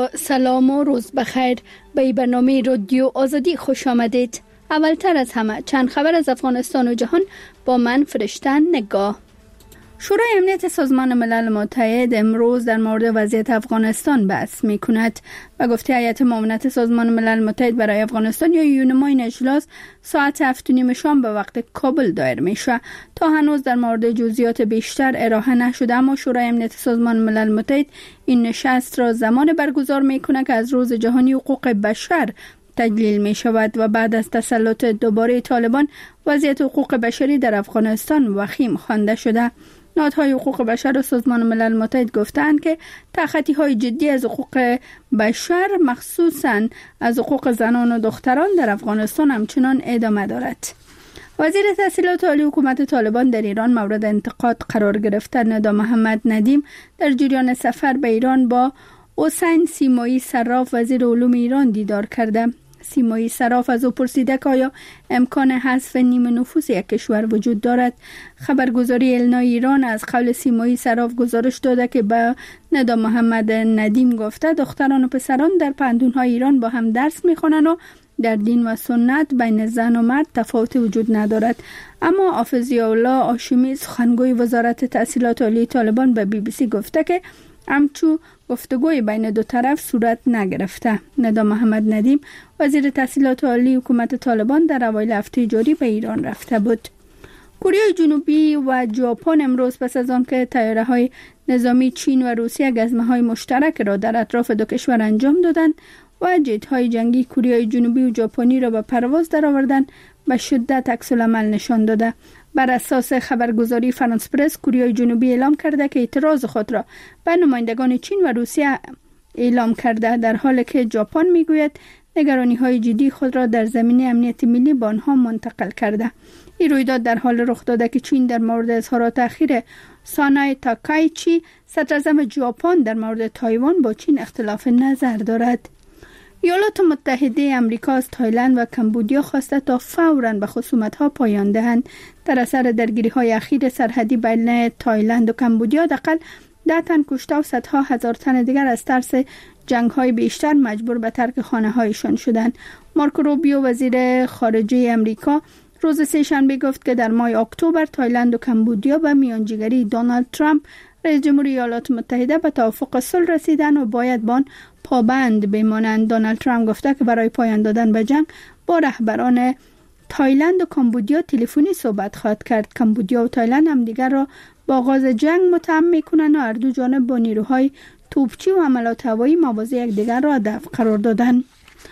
با سلام و روز بخیر به برنامه رادیو آزادی خوش آمدید. اولتر از همه چند خبر از افغانستان و جهان با من فرشته نگاه. شورای امنیت سازمان ملل متحد امروز در مورد وضعیت افغانستان بحث می کند و گفته هیئت معاونت سازمان ملل متحد برای افغانستان یا یونما این اجلاس ساعت 7:30 شام به وقت کابل دایر می شود. تا هنوز در مورد جزئیات بیشتر ارائه نشده، اما شورای امنیت سازمان ملل متحد این نشست را زمان برگزار می کند که از روز جهانی حقوق بشر تجلیل می شود و بعد از تسلط دوباره طالبان وضعیت حقوق بشری در افغانستان وخیم خوانده شده. نهادهای حقوق بشر و سازمان ملل متحد گفتند که تخطی‌های جدی از حقوق بشر مخصوصاً از حقوق زنان و دختران در افغانستان همچنان ادامه دارد. وزیر تحصیلات عالی حکومت طالبان در ایران مورد انتقاد قرار گرفته ندا محمد ندیم در جریان سفر به ایران با حسین سیمایی صراف وزیر علوم ایران دیدار کرده. سیمایی صراف از او پرسیده که آیا امکان حذف نیمه نفوس یک کشور وجود دارد. خبرگزاری النا ایران از قول سیمایی صراف گزارش داده که به ندا محمد ندیم گفته دختران و پسران در پنهان‌های ایران با هم درس می‌خوانند و در دین و سنت بین زن و مرد تفاوت وجود ندارد. اما حافظ الله هاشمی سخنگوی وزارت تحصیلات عالی طالبان به BBC گفته که همچو گفتگوی بین دو طرف صورت نگرفته. ندا محمد ندیم وزیر تحصیلات عالی حکومت طالبان در اوایل هفته جاری به ایران رفته بود. کره جنوبی و ژاپن امروز پس از آن که طیاره‌های نظامی چین و روسیه گزمه‌های مشترک را در اطراف دو کشور انجام دادند و جت‌های جنگی کره جنوبی و ژاپنی را به پرواز درآوردند، به شدت عکس‌العمل نشان داده. بر اساس خبرگزاری فرانس پرس، کره جنوبی اعلام کرده که اعتراض خود را به نمایندگان چین و روسیه اعلام کرده، در حالی که ژاپن میگوید نگرانی‌های جدی خود را در زمینه امنیت ملی به آنها منتقل کرده. این رویداد در حال رخ داده که چین در مورد اظهارات اخیر سانای تاکایچی صدراعظم ژاپن در مورد تایوان با چین اختلاف نظر دارد. ایالات متحده آمریکا از تایلند و کمبودیا خواسته تا فوراً به خصومت‌ها پایان دهند. در اثر درگیری‌های اخیر سرحدی بین تایلند و کمبودیا حداقل 10 تن کشته و صدها هزار تن دیگر از ترس جنگ‌های بیشتر مجبور به ترک خانه‌هایشان شدند. مارکو روبیو وزیر خارجه آمریکا روز سه‌شنبه گفت که در ماه اکتبر تایلند و کمبودیا به میانجیگری دونالد ترامپ رئیس جمهوری ایالات متحده به توافق صلح رسیدند و باید با آن پابند بمانند. دونالد ترامپ گفته که برای پایان دادن به جنگ با رهبران تایلند و کمبودیا تلفنی صحبت خواهد کرد. کمبودیا و تایلند هم دیگر را با آغاز جنگ متهم می‌کنند و هر دو جانب با نیروهای توپچی و حملات هوایی مواضع یکدیگر را هدف قرار دادند.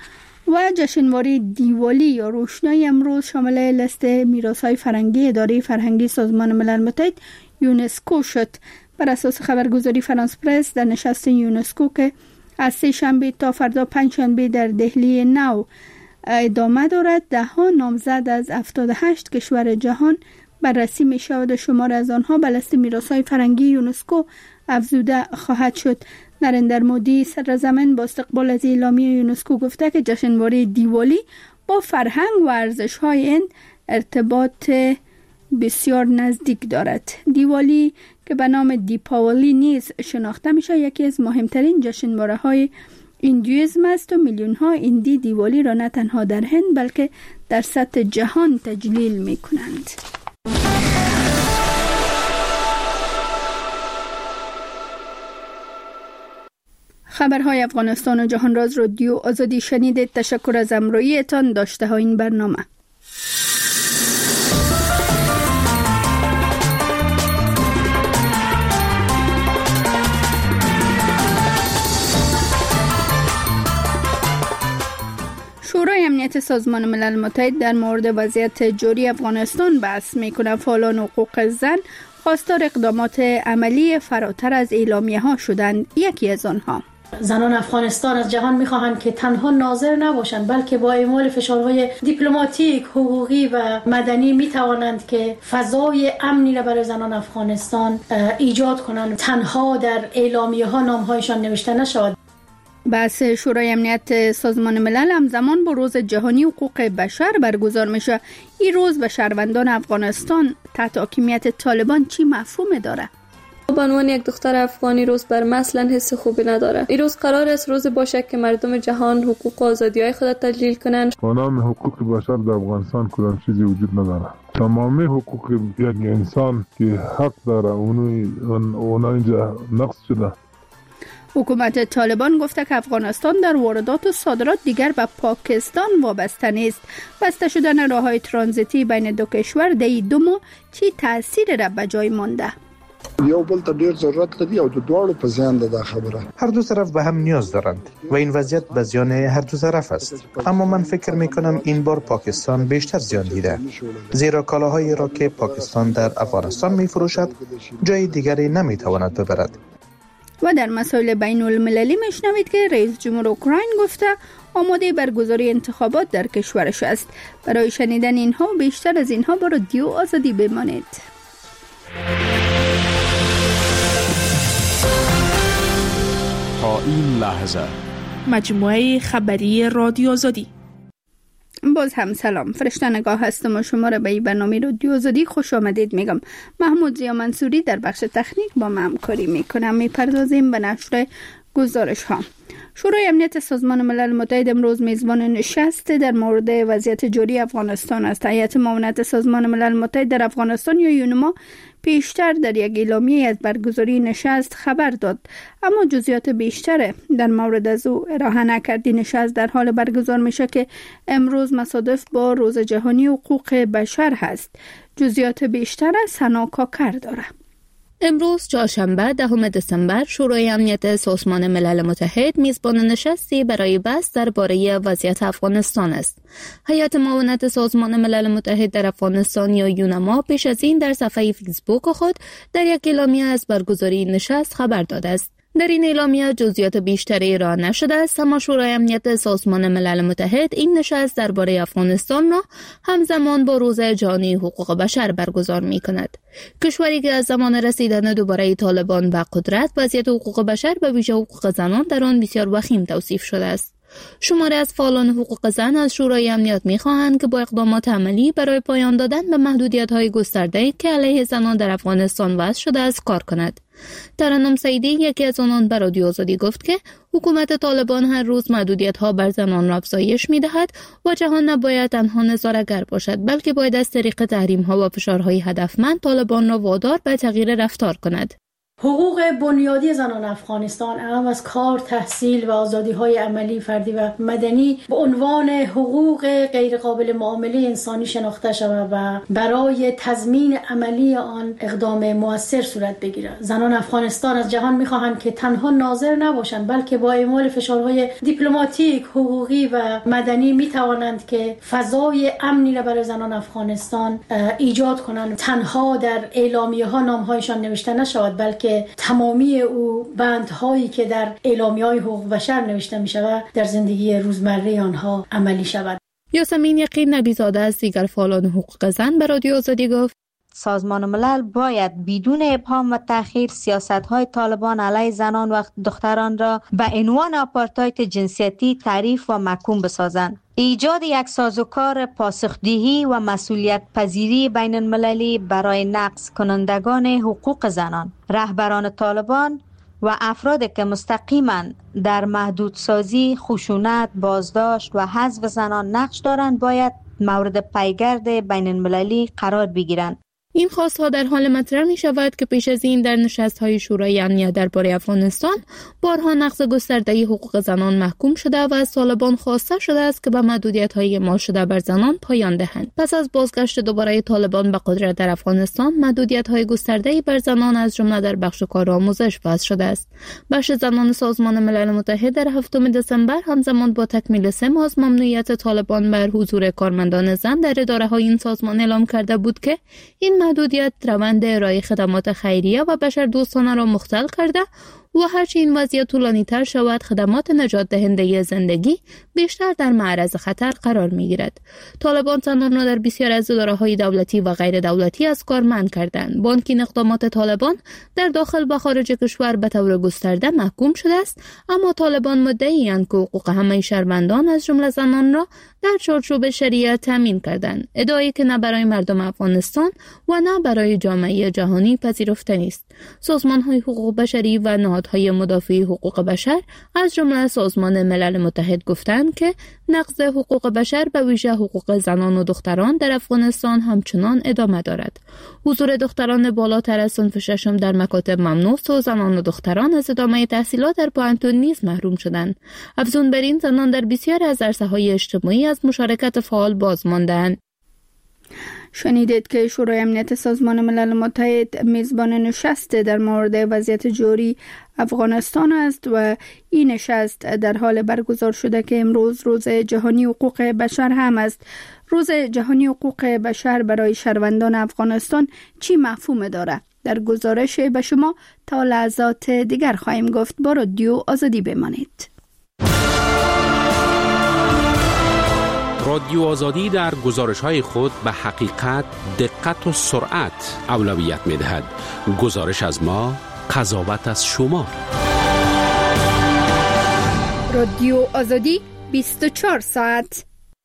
و جشنواره دیوالی یا روشنایی امروز شامل لیست میراث‌های فرهنگی اداره فرهنگی سازمان ملل متحد یونسکو شد. بر اساس خبرگزاری فرانس پرس، در نشست یونسکو که از سه شنبه تا فردا پنج شنبه در دهلی نو ادامه دارد، 10 نامزد از 78 کشور جهان بررسی می شود و شمار از آنها به لیست میراث‌های فرهنگی یونسکو افزوده خواهد شد. نریندر مودی صدراعظم با استقبال از اعلامیه یونسکو گفته که جشنواره دیوالی با فرهنگ و ارزش‌های این ارتباط بسیار نزدیک دارد. دیوالی که به نام دیپاولی نیز شناخته میشه یکی از مهمترین جشنواره‌های هندویسم است و میلیون‌ها هندی دیوالی را نه تنها در هند بلکه در سطح جهان تجلیل می‌کنند. خبرهای افغانستان و جهان را از رادیو آزادی شنیدید. تشکر از همراهیتان. داشته ها این برنامه. شورای امنیت سازمان ملل متحد در مورد وضعیت جاری افغانستان بحث می‌کند. فعالان حقوق زن خواستار اقدامات عملی فراتر از اعلامیه‌ها شدند. یکی از آنها زنان افغانستان از جهان می‌خواهند که تنها ناظر نباشند بلکه با اعمال فشارهای دیپلماتیک، حقوقی و مدنی می‌توانند که فضای امنی را برای زنان افغانستان ایجاد کنند. تنها در اعلامیه‌ها نام‌هایشان نوشته نشود. بحث شورای امنیت سازمان ملل همزمان با روز جهانی حقوق بشر برگزار میشه. این روز به شهروندان افغانستان تحت حاکمیت طالبان چی مفهوم داره؟ به عنوان یک دختر افغانی روز بر مثلا حس خوبی نداره. این روز قرار است روز باشه که مردم جهان حقوق و آزادی‌های خود تجلیل کنند. به نام حقوق بشر در افغانستان کدام چیزی وجود نداره. تمامی حقوق یک انسان که حق داره اونا اینجا نقض شده. حکومت طالبان گفته که افغانستان در واردات و صادرات دیگر به پاکستان وابسته نیست. بسته شدن راههای ترانزیتی بین دو کشور در این دو ماه چی تأثیر را به جای مانده؟ یو بل ته ډیر ضرورت لري او د دواړو په زیان ده خبره. هر دو طرف به هم نیاز دارند و این وضعیت به زیان هر دو طرف است. اما من فکر میکنم این بار پاکستان بیشتر زیان دیده، زیرا کالاهایی را که پاکستان در افغانستان میفروشد جای دیگری نمیتواند ببرد. و در مسائل بین المللی میشنوید که رئیس جمهور اوکراین گفته آماده برگزاری انتخابات در کشورش است. برای شنیدن اینها بیشتر از اینها با رادیو آزادی بمانید. تا این لحظه مجموعه خبری رادیو آزادی. باز هم سلام، فرشته نگاه هستم و شما را به این برنامه رادیو آزادی خوش آمدید میگم. محمود زیا منصوری در بخش تکنیک با من همکاری میکنم. میپردازیم به نشر گزارش ها. شورای امنیت سازمان ملل متحد امروز میزبان نشست در مورد وضعیت جاری افغانستان است. هیئت معاونت سازمان ملل متحد در افغانستان یا یونما پیشتر در یک اعلامیه از برگزاری نشست خبر داد، اما جزئیات بیشتر در مورد از او ارائه نکرد. نشست در حال برگزار میشه که امروز مصادف با روز جهانی حقوق بشر هست. جزئیات بیشتر از سنا کاکر داره. امروز چهارشنبه 10 دسامبر شورای امنیت سازمان ملل متحد میزبان نشستی برای بحث درباره وضعیت افغانستان است. هیئت معاونت سازمان ملل متحد در افغانستان یا یونما پیش از این در صفحه فیسبوک خود در یک اعلامیه از برگزاری نشست خبر داده است. در این اعلامیه جزئیات بیشتری ارائه نشده است، اما شورای امنیت سازمان ملل متحد این نشست درباره افغانستان را همزمان با روز جهانی حقوق بشر برگزار می‌کند. کشوری که از زمان رسیدن دوباره طالبان به قدرت وضعیت حقوق بشر به ویژه حقوق زنان در آن بسیار وخیم توصیف شده است. شماری از فعالان حقوق زن از شورای امنیت می‌خواهند که با اقدامات عملی برای پایان دادن به محدودیت‌های گسترده که علیه زنان در افغانستان وضع شده است کار کند. ترنم سعیدی یکی از آنان به رادیو آزادی گفت که حکومت طالبان هر روز محدودیت‌ها بر زنان را افزایش می‌دهد و جهان نباید تنها نظاره‌گر باشد، بلکه باید از طریق تحریم‌ها و فشارهای هدفمند طالبان را وادار به تغییر رفتار کند. حقوق بنیادی زنان افغانستان علاوه از کار، تحصیل و آزادی‌های عملی، فردی و مدنی به عنوان حقوق غیرقابل معامله انسانی شناخته شود و برای تضمین عملی آن اقدام مؤثر صورت بگیرد. زنان افغانستان از جهان می‌خواهند که تنها ناظر نباشند، بلکه با اعمال فشارهای دیپلماتیک، حقوقی و مدنی می‌توانند که فضای امنی را برای زنان افغانستان ایجاد کنند. تنها در اعلامیه‌ها نام‌هایشان نوشته نشود، بلکه تمامی او بندهایی که در اعلامیه‌های حقوق بشر نوشته می شود در زندگی روزمره آنها عملی شود. یاسمین یقین نبی‌زاده از دیگر فعالان حقوق زن به رادیو آزادی گفت سازمان ملل باید بدون ابهام و تأخیر سیاست‌های طالبان علیه زنان و دختران را به عنوان آپارتاید جنسیتی تعریف و محکوم بسازند. ایجاد یک سازوکار پاسخدهی و مسئولیت پذیری بین المللی برای نقض کنندگان حقوق زنان، رهبران طالبان و افرادی که مستقیما در محدودسازی، خشونت، بازداشت و حذف زنان نقش دارند باید مورد پیگرد بین المللی قرار بگیرند. این خواستها در حال مطرح می شود که پیش از این در نشست‌های شورای امنیت درباره افغانستان بارها نقض گسترده حقوق زنان محکوم شده و از طالبان خواسته شده است که به محدودیت‌های اعمال شده بر زنان پایان دهند. پس از بازگشت دوباره طالبان به قدرت در افغانستان، محدودیت‌های گسترده بر زنان از جمله در بخش کار و آموزش وضع شده است. بخش زنان سازمان ملل متحد در 7 دسامبر همزمان با تکمیل 3 ماه از ممنوعیت طالبان بر حضور کارمندان زن در اداره‌های این سازمان اعلام کرده بود که این محدودیت روند ارائه خدمات خیریه و بشردوستانه را مختل کرده و هرچی این وضعیت طولانی تر شود خدمات نجات دهنده زندگی بیشتر در معرض خطر قرار می گیرد. طالبان زنان را در بسیار از اداره‌های دولتی و غیر دولتی از کار منع کردند. با اینکه اقدامات طالبان در داخل و خارج کشور به طور گسترده محکوم شده است، اما طالبان مدعی‌اند که حقوق همه شهروندان از جمله زنان را در چارچوب شریعت تامین کردند، ادعایی که نه برای مردم افغانستان و نه برای جامعه جهانی پذیرفته نیست. سازمان‌های حقوق بشری و نهادهای مدافع حقوق بشر از جمله سازمان ملل متحد گفتند که نقض حقوق بشر به ویژه حقوق زنان و دختران در افغانستان همچنان ادامه دارد. حضور دختران بالاتر از صنف ششم در مکاتب ممنوع و زنان و دختران از ادامه تحصیلات در پوهنتون نیز محروم شدند. افزون بر این زنان در بسیاری از عرصه‌های اجتماعی از مشارکت فعال باز ماندند. شنیدید که شورای امنیت سازمان ملل متحد میزبان نشست در مورد وضعیت جاری افغانستان است و این نشست در حال برگزار شده که امروز روز جهانی حقوق بشر هم است. روز جهانی حقوق بشر برای شهروندان افغانستان چی مفهوم داره؟ در گزارش به شما تا لحظات دیگر خواهیم گفت. با رادیو آزادی بمانید. رادیو آزادی در گزارش‌های خود به حقیقت، دقت و سرعت اولویت می‌دهد. گزارش از ما، قضاوت از شما. رادیو آزادی 24 ساعت.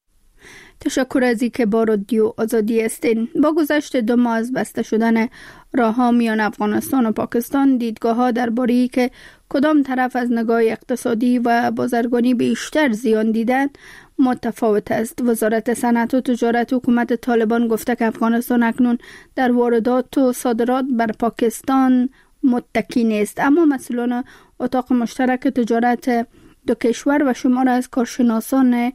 تشکر از اینکه با رادیو آزادی هستین. با گذشت 2 ماه از بسته شدن راه‌ها میان افغانستان و پاکستان، دیدگاه‌ها درباره که کدام طرف از نگاه اقتصادی و بازرگانی بیشتر زیان دیدن متفاوت است. وزارت صنعت و تجارت حکومت طالبان گفته که افغانستان اکنون در واردات و صادرات بر پاکستان متکی نیست، اما مسئولان اتاق مشترک تجارت دو کشور و شمار از کارشناسان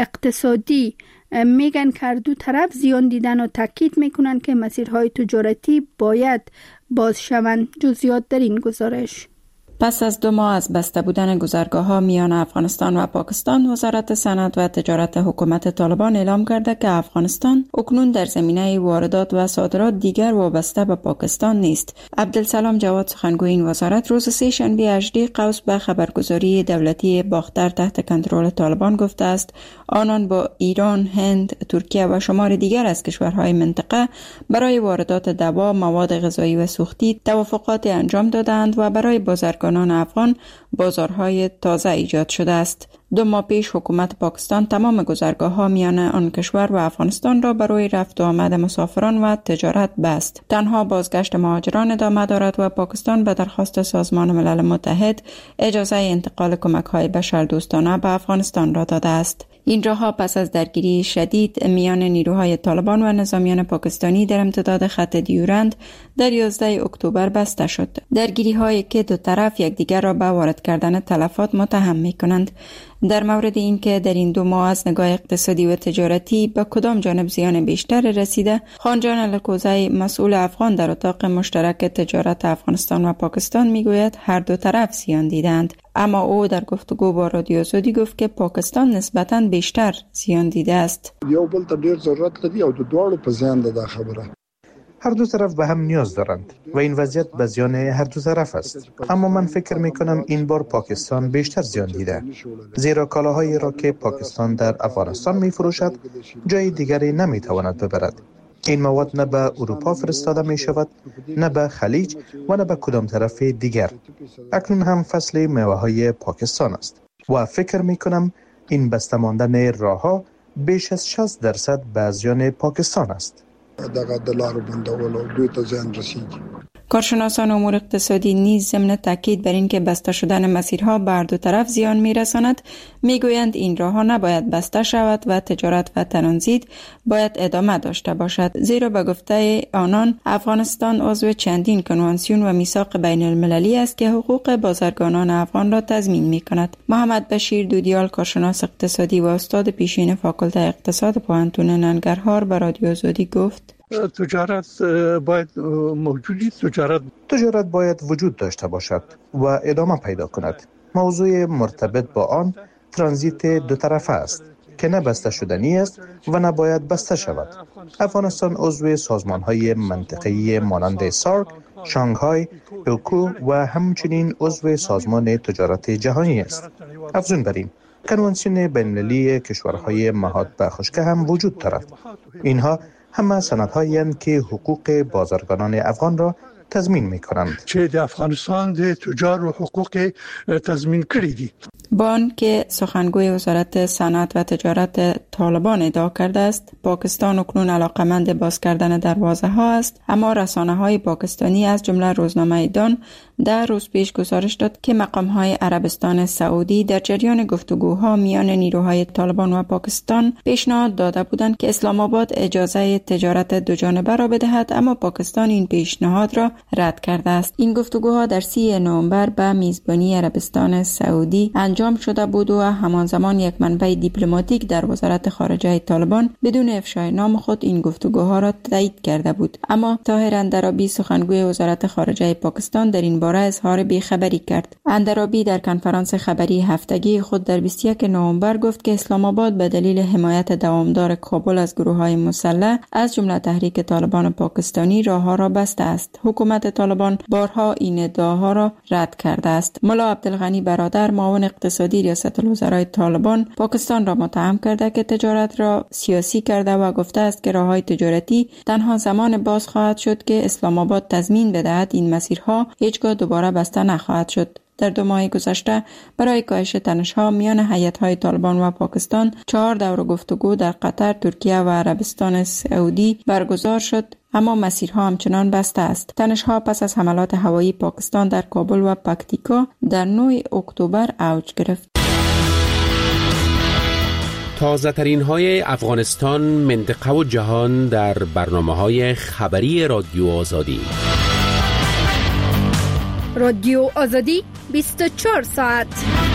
اقتصادی میگن که دو طرف زیان دیدن و تاکید میکنن که مسیرهای تجارتی باید باز شوند. جزئیات در این گزارش. پس از 2 ماه از بسته بودن گذرگاه‌ها میان افغانستان و پاکستان، وزارت صنعت و تجارت حکومت طالبان اعلام کرده که افغانستان اکنون در زمینه واردات و صادرات دیگر وابسته به پاکستان نیست. عبدالسلام جواد، سخنگوی این وزارت، روز 3 شنبه 18 قوس به خبرگزاری دولتی باختر تحت کنترل طالبان گفته است آنان با ایران، هند، ترکیه و شمار دیگر از کشورهای منطقه برای واردات دوا، مواد غذایی و سوختی توافقات انجام دادند و برای بازرگانان افغان بازارهای تازه ایجاد شده است. 2 ماه پیش حکومت پاکستان تمام گذرگاه‌ها میان آن کشور و افغانستان را برای رفت و آمد مسافران و تجارت بست. تنها بازگشت مهاجران ادامه دارد و پاکستان به درخواست سازمان ملل متحد اجازه انتقال کمک‌های بشردوستانه به افغانستان را داده است. این راهها پس از درگیری شدید میان نیروهای طالبان و نظامیان پاکستانی در امتداد خط دیورند در 11 اکتبر بسته شد. درگیری‌هایی که دو طرف یکدیگر را به وارد کردن تلفات متهم می‌کنند. در مورد اینکه در این 2 ماه از نگاه اقتصادی و تجارتی به کدام جانب زیان بیشتر رسیده، خانجان الکوزی، مسئول افغان در اتاق مشترک تجارت افغانستان و پاکستان میگوید هر دو طرف زیان دیدند، اما او در گفتگو با رادیو آزادی گفت که پاکستان نسبتاً بیشتر زیان دیده است. یو بل ته ډیر ضرورت لري او د دوړو په زیان ده خبره. هر دو طرف به هم نیاز دارند و این وضعیت به زیان هر دو طرف است. اما من فکر می کنم این بار پاکستان بیشتر زیان دیده، زیرا کالاهایی را که پاکستان در افغانستان می فروشد جای دیگری نمی تواند ببرد. این مواد نه به اروپا فرستاده می شود، نه به خلیج و نه به کدام طرف دیگر. اکنون هم فصل میوه های پاکستان است و فکر می کنم این بسته ماندن راهها بیش از 60% به زیان پاکستان است. دغه د لارو بندولو دوی ته زیان رسیږي. کارشناسان امور اقتصادی نیز ضمن تاکید بر اینکه بسته شدن مسیرها به هر دو طرف زیان میرساند میگویند این راهها نباید بسته شود و تجارت و ترانزیت باید ادامه داشته باشد، زیرا به گفته آنان افغانستان عضو چندین کنوانسیون و میثاق بین المللی است که حقوق بازرگانان افغان را تضمین میکند. محمد بشیر دودیال، کارشناس اقتصادی و استاد پیشین فاکولته اقتصاد پوهنتون ننگرهار، به رادیو آزادی گفت تجارت باید موجودی، تجارت باید وجود داشته باشد و ادامه پیدا کند. موضوع مرتبط با آن ترانزیت دو طرفه است که نه بسته شدنی است و نه باید بسته شود. افغانستان عضو سازمان‌های منطقه‌ای مانند سارک شانگهای، اوکو و همچنین عضو سازمان تجارت جهانی است. افزون بر این، کنوانسیون بین‌المللی کشورهای مهاد به خشکی هم وجود دارد. اینها همه سندهایی هستند که حقوق بازرگانان افغان را تضمین می‌کنند. چه در افغانستان د تجار و حقوق تضمین کړی دي. بان که سخنگوی وزارت صنعت و تجارت طالبان ادعا کرده است پاکستان اکنون علاقمند باز کردن دروازه ها است، اما رسانه های پاکستانی از جمله روزنامه دان 10 روز پیش گزارش داد که مقام های عربستان سعودی در جریان گفتگوها میان نیروهای طالبان و پاکستان پیشنهاد داده بودند که اسلام آباد اجازه تجارت دو جانبه را بدهد، اما پاکستان این پیشنهاد را رد کرده است. این گفتگوها در 30 نوامبر به میزبانی عربستان سعودی انجام شده بود و همان زمان یک منبع دیپلماتیک در وزارت خارجه طالبان بدون افشای نام خود این گفتگوها را تایید کرده بود. اما طاهر اندرابی سخنگوی وزارت خارجه پاکستان در این باره اظهار بی‌خبری کرد. اندرابی در کنفرانس خبری هفتگی خود در 21 نوامبر گفت که اسلام آباد به دلیل حمایت دوامدار کابل از گروه‌های مسلح از جمله تحریک طالبان پاکستانی راه‌ها را بسته است. حکومت طالبان بارها این ادعاها را رد کرده است. ملا عبدالغنی برادر معاون اقتصادی ریاست الوزرای طالبان پاکستان را متهم کرده که تجارت را سیاسی کرده و گفته است که راه‌های تجارتی تنها زمان باز خواهد شد که اسلام آباد تضمین بدهد این مسیرها هیچگاه دوباره بسته نخواهد شد. در 2 ماه گذشته برای کاهش تنش‌ها میان هیئت‌های طالبان و پاکستان 4 دور گفتگو در قطر، ترکیه و عربستان سعودی برگزار شد، اما مسیرها همچنان بسته است. تنش‌ها پس از حملات هوایی پاکستان در کابل و پکتیکا در 9 اکتبر اوج گرفت. تازه ترین های افغانستان، منطقه و جهان در برنامه‌های خبری رادیو آزادی. رادیو آزادی 24 ساعت.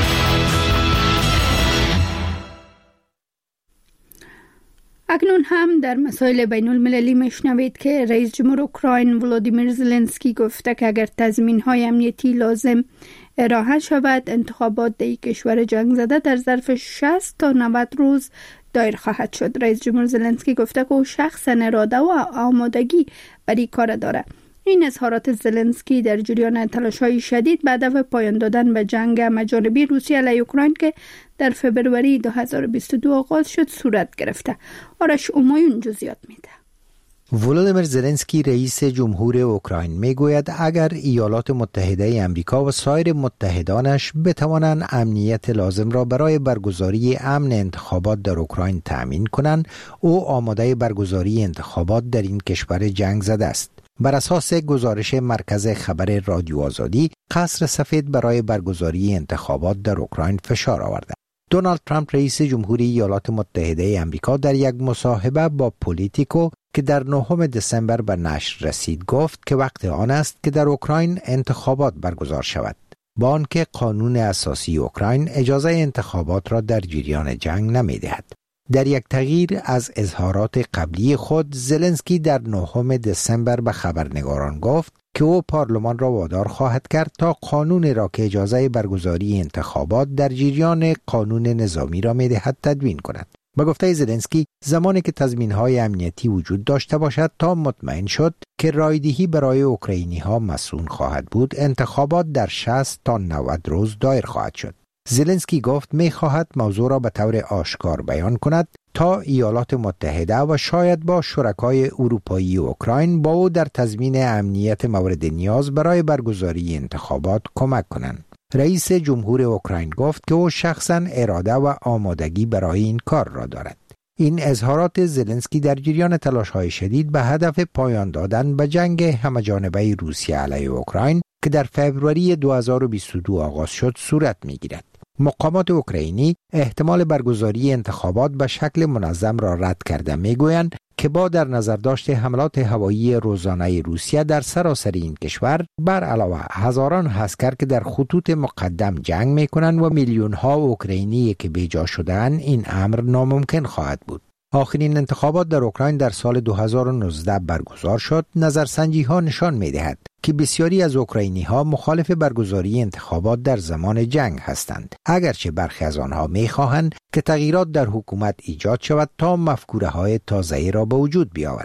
اکنون هم در مسائل بین المللی میشنوید که رئیس جمهور اوکراین ولادیمیر زلنسکی گفته که اگر تضمین‌های امنیتی لازم ارائه شود انتخابات در کشور جنگ زده در ظرف 60 تا 90 روز دایر خواهد شد. رئیس جمهور زلنسکی گفته که او شخصاً اراده و آمادگی برای کار دارد. این اظهارات زلنسکی در جریان تلاش‌های شدید به هدف پایان دادن به جنگ همه‌جانبی روسیه علیه اوکراین که در فبروری 2022 آغاز شد صورت گرفته. آرش اومایون جزئیات میده. ولادیمیر زلنسکی رئیس جمهور اوکراین میگوید اگر ایالات متحده آمریکا و سایر متحدانش بتوانند امنیت لازم را برای برگزاری امن انتخابات در اوکراین تأمین کنند، او آماده برگزاری انتخابات در این کشور جنگ زده است. بر اساس گزارش مرکز خبر رادیو آزادی، قصر سفید برای برگزاری انتخابات در اوکراین فشار آورده. دونالد ترامپ رئیس جمهوری ایالات متحده آمریکا در یک مصاحبه با پولیتیکو که در 9 دسامبر به نشر رسید گفت که وقت آن است که در اوکراین انتخابات برگزار شود، با آنکه قانون اساسی اوکراین اجازه انتخابات را در جریان جنگ نمی‌دهد. در یک تغییر از اظهارات قبلی خود، زلنسکی در 9 دسامبر به خبرنگاران گفت که او پارلمان را وادار خواهد کرد تا قانون را که اجازه برگزاری انتخابات در جریان قانون نظامی را می‌دهد تدوین کند. به گفته زلنسکی، زمانی که تضمین‌های امنیتی وجود داشته باشد تا مطمئن شد که رایدهی برای اوکراینی‌ها مسئول خواهد بود، انتخابات در 60 تا 90 روز دایر خواهد شد. زلنسکی گفت می‌خواهد موضوع را به طور آشکار بیان کند تا ایالات متحده و شاید با شرکای اروپایی و اوکراین با او در تضمین امنیت مورد نیاز برای برگزاری انتخابات کمک کنند. رئیس جمهور اوکراین گفت که او شخصاً اراده و آمادگی برای این کار را دارد. این اظهارات زلنسکی در جریان تلاش‌های شدید به هدف پایان دادن به جنگ همه‌جانبه روسیه علیه اوکراین که در فوریه 2022 آغاز شد صورت می‌گیرد. مقامات اوکراینی احتمال برگزاری انتخابات به شکل منظم را رد کرده میگویند که با در نظر داشت حملات هوایی روزانه روسیه در سراسر این کشور، بر علاوه هزاران عسکر که در خطوط مقدم جنگ میکنند و میلیون ها اوکراینی که بیجا شدند، این امر ناممکن خواهد بود. آخرین انتخابات در اوکراین در سال 2019 برگزار شد. نظرسنجی ها نشان می‌دهد که بسیاری از اوکراینی ها مخالف برگزاری انتخابات در زمان جنگ هستند، اگرچه برخی از آنها می‌خواهند که تغییرات در حکومت ایجاد شود تا مفکوره های تازه‌ای را به وجود بیاورد.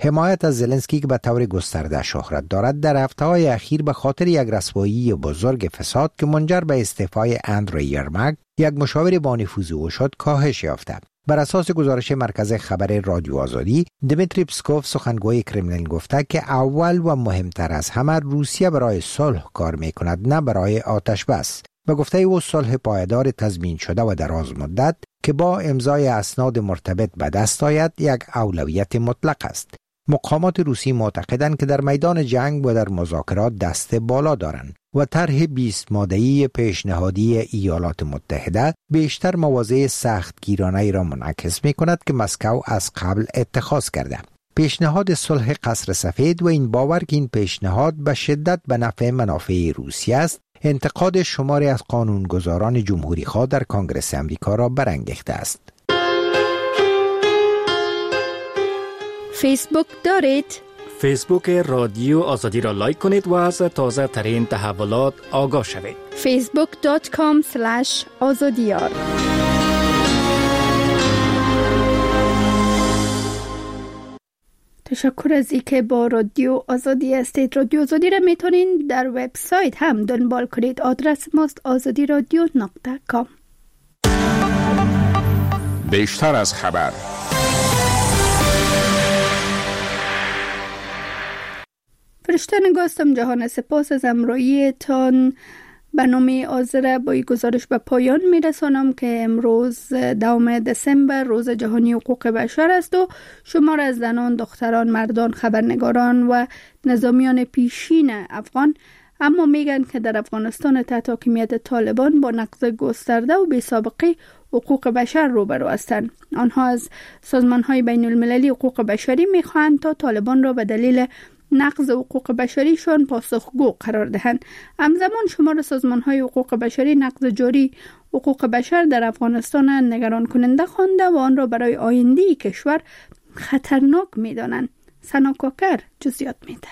حمایت از زلنسکی که به طور گسترده شهرت دارد در هفته‌های اخیر به خاطر یک رسوایی بزرگ فساد که منجر به استعفای اندری یرمک یک مشاور با نفوذ او شد کاهش یافته. بر اساس گزارش مرکز خبر رادیو آزادی، دمیتری پسکوف سخنگوی کرملین گفته که اول و مهمتر از همه روسیه برای صلح کار میکند، نه برای آتش بس. به گفته او صلح پایدار تضمین شده و دراز مدت که با امضای اسناد مرتبط به دست آید یک اولویت مطلق است. مقامات روسی معتقدند که در میدان جنگ و در مذاکرات دست بالا دارند و طرح 20 ماده‌ای پیشنهادی ایالات متحده بیشتر مواضع سختگیرانه را منعکس می‌کند که مسکو از قبل اتخاذ کرده. پیشنهاد صلح قصر سفید و این باور که این پیشنهاد به شدت به نفع منافع روسیه است، انتقاد شماری از قانونگذاران جمهوری خواه در کنگره امریکا را برانگیخته است. فیسبوک دارید؟ فیسبوک رادیو آزادی را لایک کنید و از تازه ترین تحولات آگاه شوید. facebook.com/azadiyar. تشکر از اینکه با رادیو آزادی هستید. رادیو آزادی را میتونید در وبسایت هم دنبال کنید. آدرس ماست azadiradio.com. بیشتر از خبر. فرشته نگاستم جهان، سپاس از همراهیتان. برنامه آذر با این گزارش به پایان میرسانم که امروز 2 دسامبر روز جهانی حقوق بشر است و شمار از زنان، دختران، مردان، خبرنگاران و نظامیان پیشین افغان اما میگن که در افغانستان تحت حاکمیت طالبان با نقض گسترده و بی‌سابقه حقوق بشر روبرو هستند. آنها از سازمان‌های بین‌المللی حقوق بشری میخواهند تا طالبان را به دلیل نقض حقوق بشریشان پاسخگو قرار دهند. همزمان شمار سازمان‌های حقوق بشری نقض جاری حقوق بشر در افغانستان نگران کننده خوانده و آن را برای آینده کشور خطرناک می‌دانند. سنا کوکر جزئیات میده.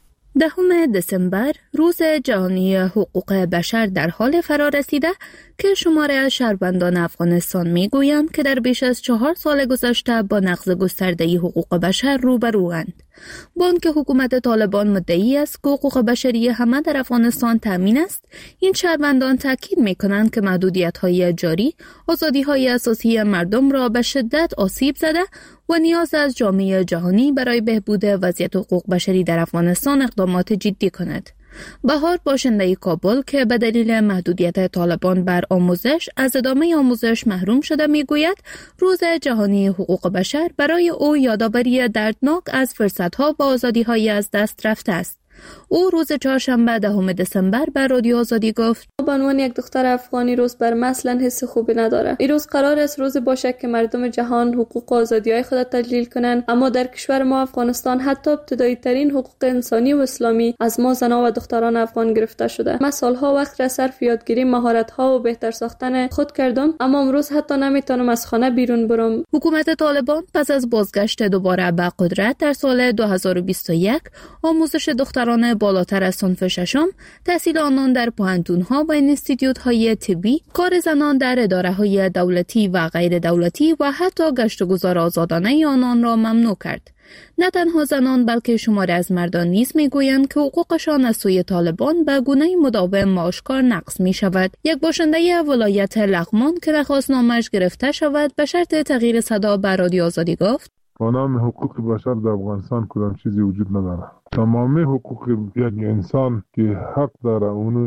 10 دسامبر روز جهانی حقوق بشر در حال فرا رسیده که شماره از شهروندان افغانستان میگویند که در بیش از 4 سال گذشته با نقض گسترده حقوق بشر روبروند. با آنکه حکومت طالبان مدعی است که حقوق بشری همه در افغانستان تامین است، این شهروندان تاکید میکنند که محدودیت‌های جاری آزادی‌های اساسی مردم را به شدت آسیب زده و نیاز از جامعه جهانی برای بهبود وضعیت حقوق بشری در افغانستان اقدامات جدی کند. بهار باشنده کابل که به دلیل محدودیت طالبان بر آموزش از ادامه آموزش محروم شده میگوید روز جهانی حقوق بشر برای او یادآوری دردناک از فرصت‌ها و آزادی‌های از دست رفته است. او روز چهارشنبه 10 دسامبر به رادیو آزادی گفت: به عنوان یک دختر افغانی روز بر من اصلا حس خوبی نداره. این روز قرار است روز باشه که مردم جهان حقوق و آزادی‌های خود تجلیل کنند، اما در کشور ما افغانستان حتی ابتدایی ترین حقوق انسانی و اسلامی از ما زنان و دختران افغان گرفته شده. من سالها وقت را صرف یادگیری مهارت‌ها و بهتر ساختن خود کردم، اما امروز حتی نمیتونم از خانه بیرون برم. حکومت طالبان پس از بازگشت دوباره به قدرت در سال 2021 آموزش دختران بالاتر از صنف ششم، تحصیل آنان در پوهنتون‌ها و انستیتیوت‌های طبی، کار زنان در اداره‌های دولتی و غیر دولتی و حتی گشت و گذار آزادانه آنان را ممنوع کرد. نه تنها زنان بلکه شماری از مردان نیز میگویند که حقوقشان از سوی طالبان به گونه مداوم و آشکار نقض می شود. یک باشنده ولایت لغمان که درخواستنامه‌اش گرفته شود به شرط تغییر صدا به رادیو آزادی گفت: به نام حقوق بشر در افغانستان کدام چیزی وجود نداره. تمامی حقوق یک انسان که حق داره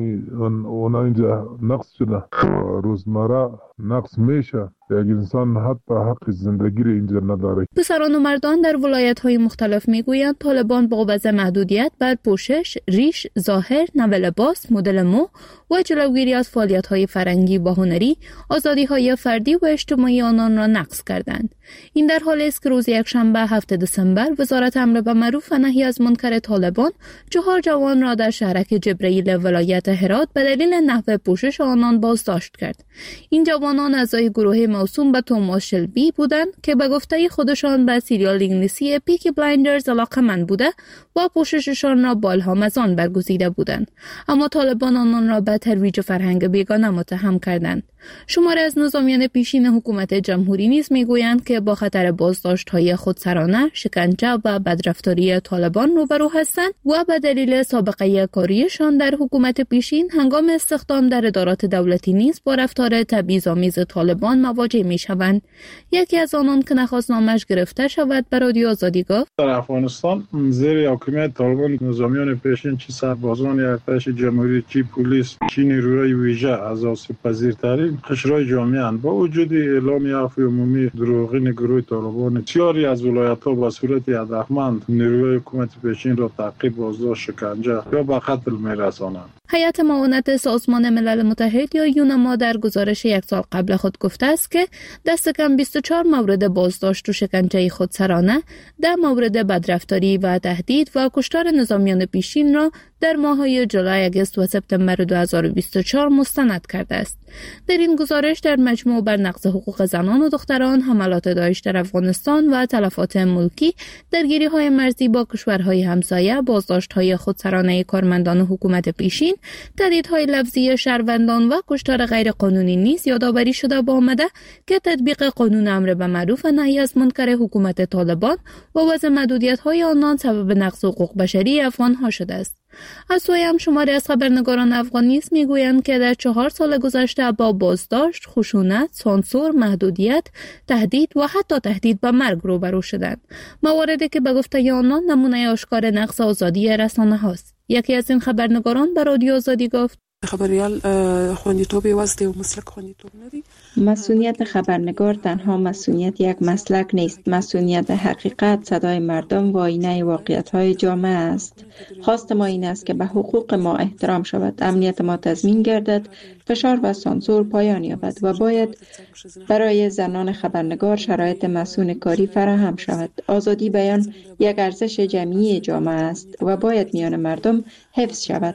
اونا اینجا نقض شده. روزمره نقض میشه. یک انسان حتی حق زندگی رو اینجا نداره. پسران و مردان در ولایت‌های مختلف میگویند طالبان با وضع محدودیت بر پوشش، ریش، ظاهر، نوع لباس، مدل مو و جلوگیری از فعالیت‌های فرهنگی و هنری، آزادی‌های فردی و اجتماعی آنان را نقض کردند. این در حالی است که روز یکشنبه 7 دسامبر وزارت امر بالمعروف و نهی از منکر طالبان 4 جوان را در شهرک جبرئیل ولایت هرات به دلیل نحو پوشش آنان بازداشت کرد. این جوان آنان اعضای گروه موسوم به توماس شلبی بودند که به گفته خودشان به سریال انگلیسی پیکی بلایندرز علاقه‌مند بوده و پوشششان را بالهام از آن برگزیده بودند، اما طالبان آنان را به ترویج فرهنگ بیگانه متهم کردند. شماری از نظامیان پیشین حکومت جمهوری نیز میگویند که با خطر بازداشت‌های خودسرانه، شکنجه و بدرفتاری طالبان روبرو هستند و به دلیل سابقه کاریشان در حکومت پیشین هنگام استخدام در ادارات دولتی نیز با رفتار تبعیض‌آمیز طالبان مواجه می‌شوند. یکی از آنان که نخواست نامش گرفته شود به رادیو آزادی گفت: در افغانستان زیر حکومت طالبان نظامیان پیشین چه سربازان ارتش جمهوری، چه پلیس، چه نیروهای ویژه از آسیب‌پذیرترین قشرهای جامعه اند. با وجود اعلام عفو عمومی دروغین گروه طالبان، بسیاری از ولایت‌ها به صورت هدفمند نیروهای حکومت پیشین را تعقیب، بازداشت، شکنجه یا به قتل می‌رسانند. هیئت معاونت سازمان ملل متحد یا یونما در گزارش یک سال قبل خود گفته است که دست کم 24 مورد بازداشت و شکنجه خودسرانه، 10 مورد بدرفتاری و تهدید و کشتار نظامیان پیشین را در ماه‌های جولای، آگوست و سپتامبر 2024 مستند کرده است. در این گزارش در مجموع بر نقض حقوق زنان و دختران، حملات داعش در افغانستان و تلفات ملکی، درگیری‌های مرزی با کشورهای همسایه، بازداشت‌های خودسرانه کارمندان حکومت پیشین، تهدیدهای لفظی شهروندان و کشتار غیرقانونی نیز یادآوری شده با آمده که تطبیق قانون امر به معروف و نهی از منکر حکومت طالبان و وضع محدودیت‌های آنان سبب نقض حقوق بشری افغان‌ها شده است. از سوی هم شماری از خبرنگاران افغان نیز میگویند که در 4 سال گذشته با بازداشت، خشونت، سانسور، محدودیت، تهدید و حتی تهدید به مرگ روبرو شدند. مواردی که به گفته آنان نمونه آشکار نقض آزادی رسانه هاست. یکی از این خبرنگاران به رادیو آزادی گفت: خبریال خوندیتوب واسطه و مسلک خوندیتوب ندی. مسئولیت خبرنگار تنها مسئولیت یک مسلک نیست. مسئولیت حقیقت، صدای مردم و آینه واقعیت‌های جامعه است. خواست ما این است که به حقوق ما احترام شود، امنیت ما تضمین گردد، فشار و سانسور پایان یابد و باید برای زنان خبرنگار شرایط مسئول کاری فراهم شود. آزادی بیان یک ارزش جمعی جامعه است و باید میان مردم حفظ شود.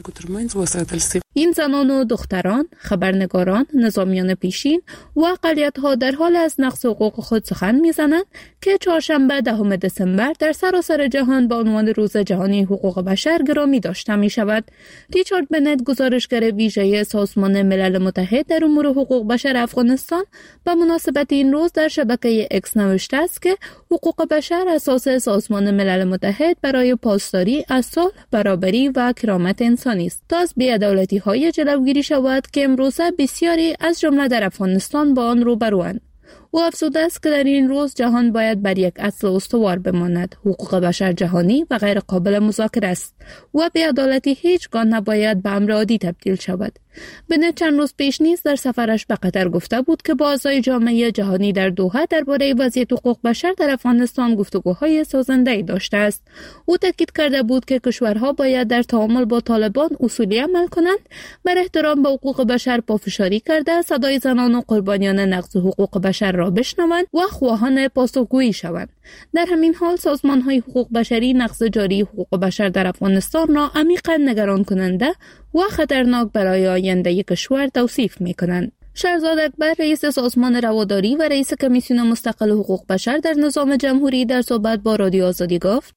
این زنان و دختران، خبرنگاران، نظامیان پیشین و اقلیت‌ها در حال از نقض حقوق خود سخن می‌زنند که چهارشنبه 10 دسامبر در سراسر جهان با عنوان روز جهانی حقوق بشر گرامی داشته می‌شود. ریچارد بنت، گزارشگر ویژه سازمان ملل متحد در امور حقوق بشر افغانستان، به مناسبت این روز در شبکه اکس نوشته است که حقوق بشر اساس سازمان ملل متحد برای پاسداری از صلح، برابری و کرامت انسانی است تا از بی‌عدالتی‌های جلوگیری شود که امروزه بسیاری از جمله در افغانستان با آن روبروند. او افزوده است که در این روز جهان باید بر یک اصل استوار بماند: حقوق بشر جهانی و غیر قابل مذاکره است و بی‌عدالتی هیچگاه نباید به امر عادی تبدیل شود. بنت چند روز پیش نیز در سفرش به قطر گفته بود که با اعضای جامعه جهانی در دوحه درباره وضعیت حقوق بشر در افغانستان گفتگوهای سازنده‌ای داشته است. او تاکید کرده بود که کشورها باید در تعامل با طالبان اصولی عمل کنند، بر احترام به حقوق بشر پافشاری کرده، صدای زنان و قربانیان نقض حقوق بشر را بشنوند و خواهان پاسخگویی شوند. در همین حال سازمان‌های حقوق بشری نقض جاری حقوق بشر در افغانستان را عمیقاً نگران کننده و خطرناک برای آینده کشور توصیف می‌کنند. شهرزاد اکبر، رئیس سازمان رواداری و رئیس کمیسیون مستقل حقوق بشر در نظام جمهوری، در صحبت با رادیو آزادی گفت: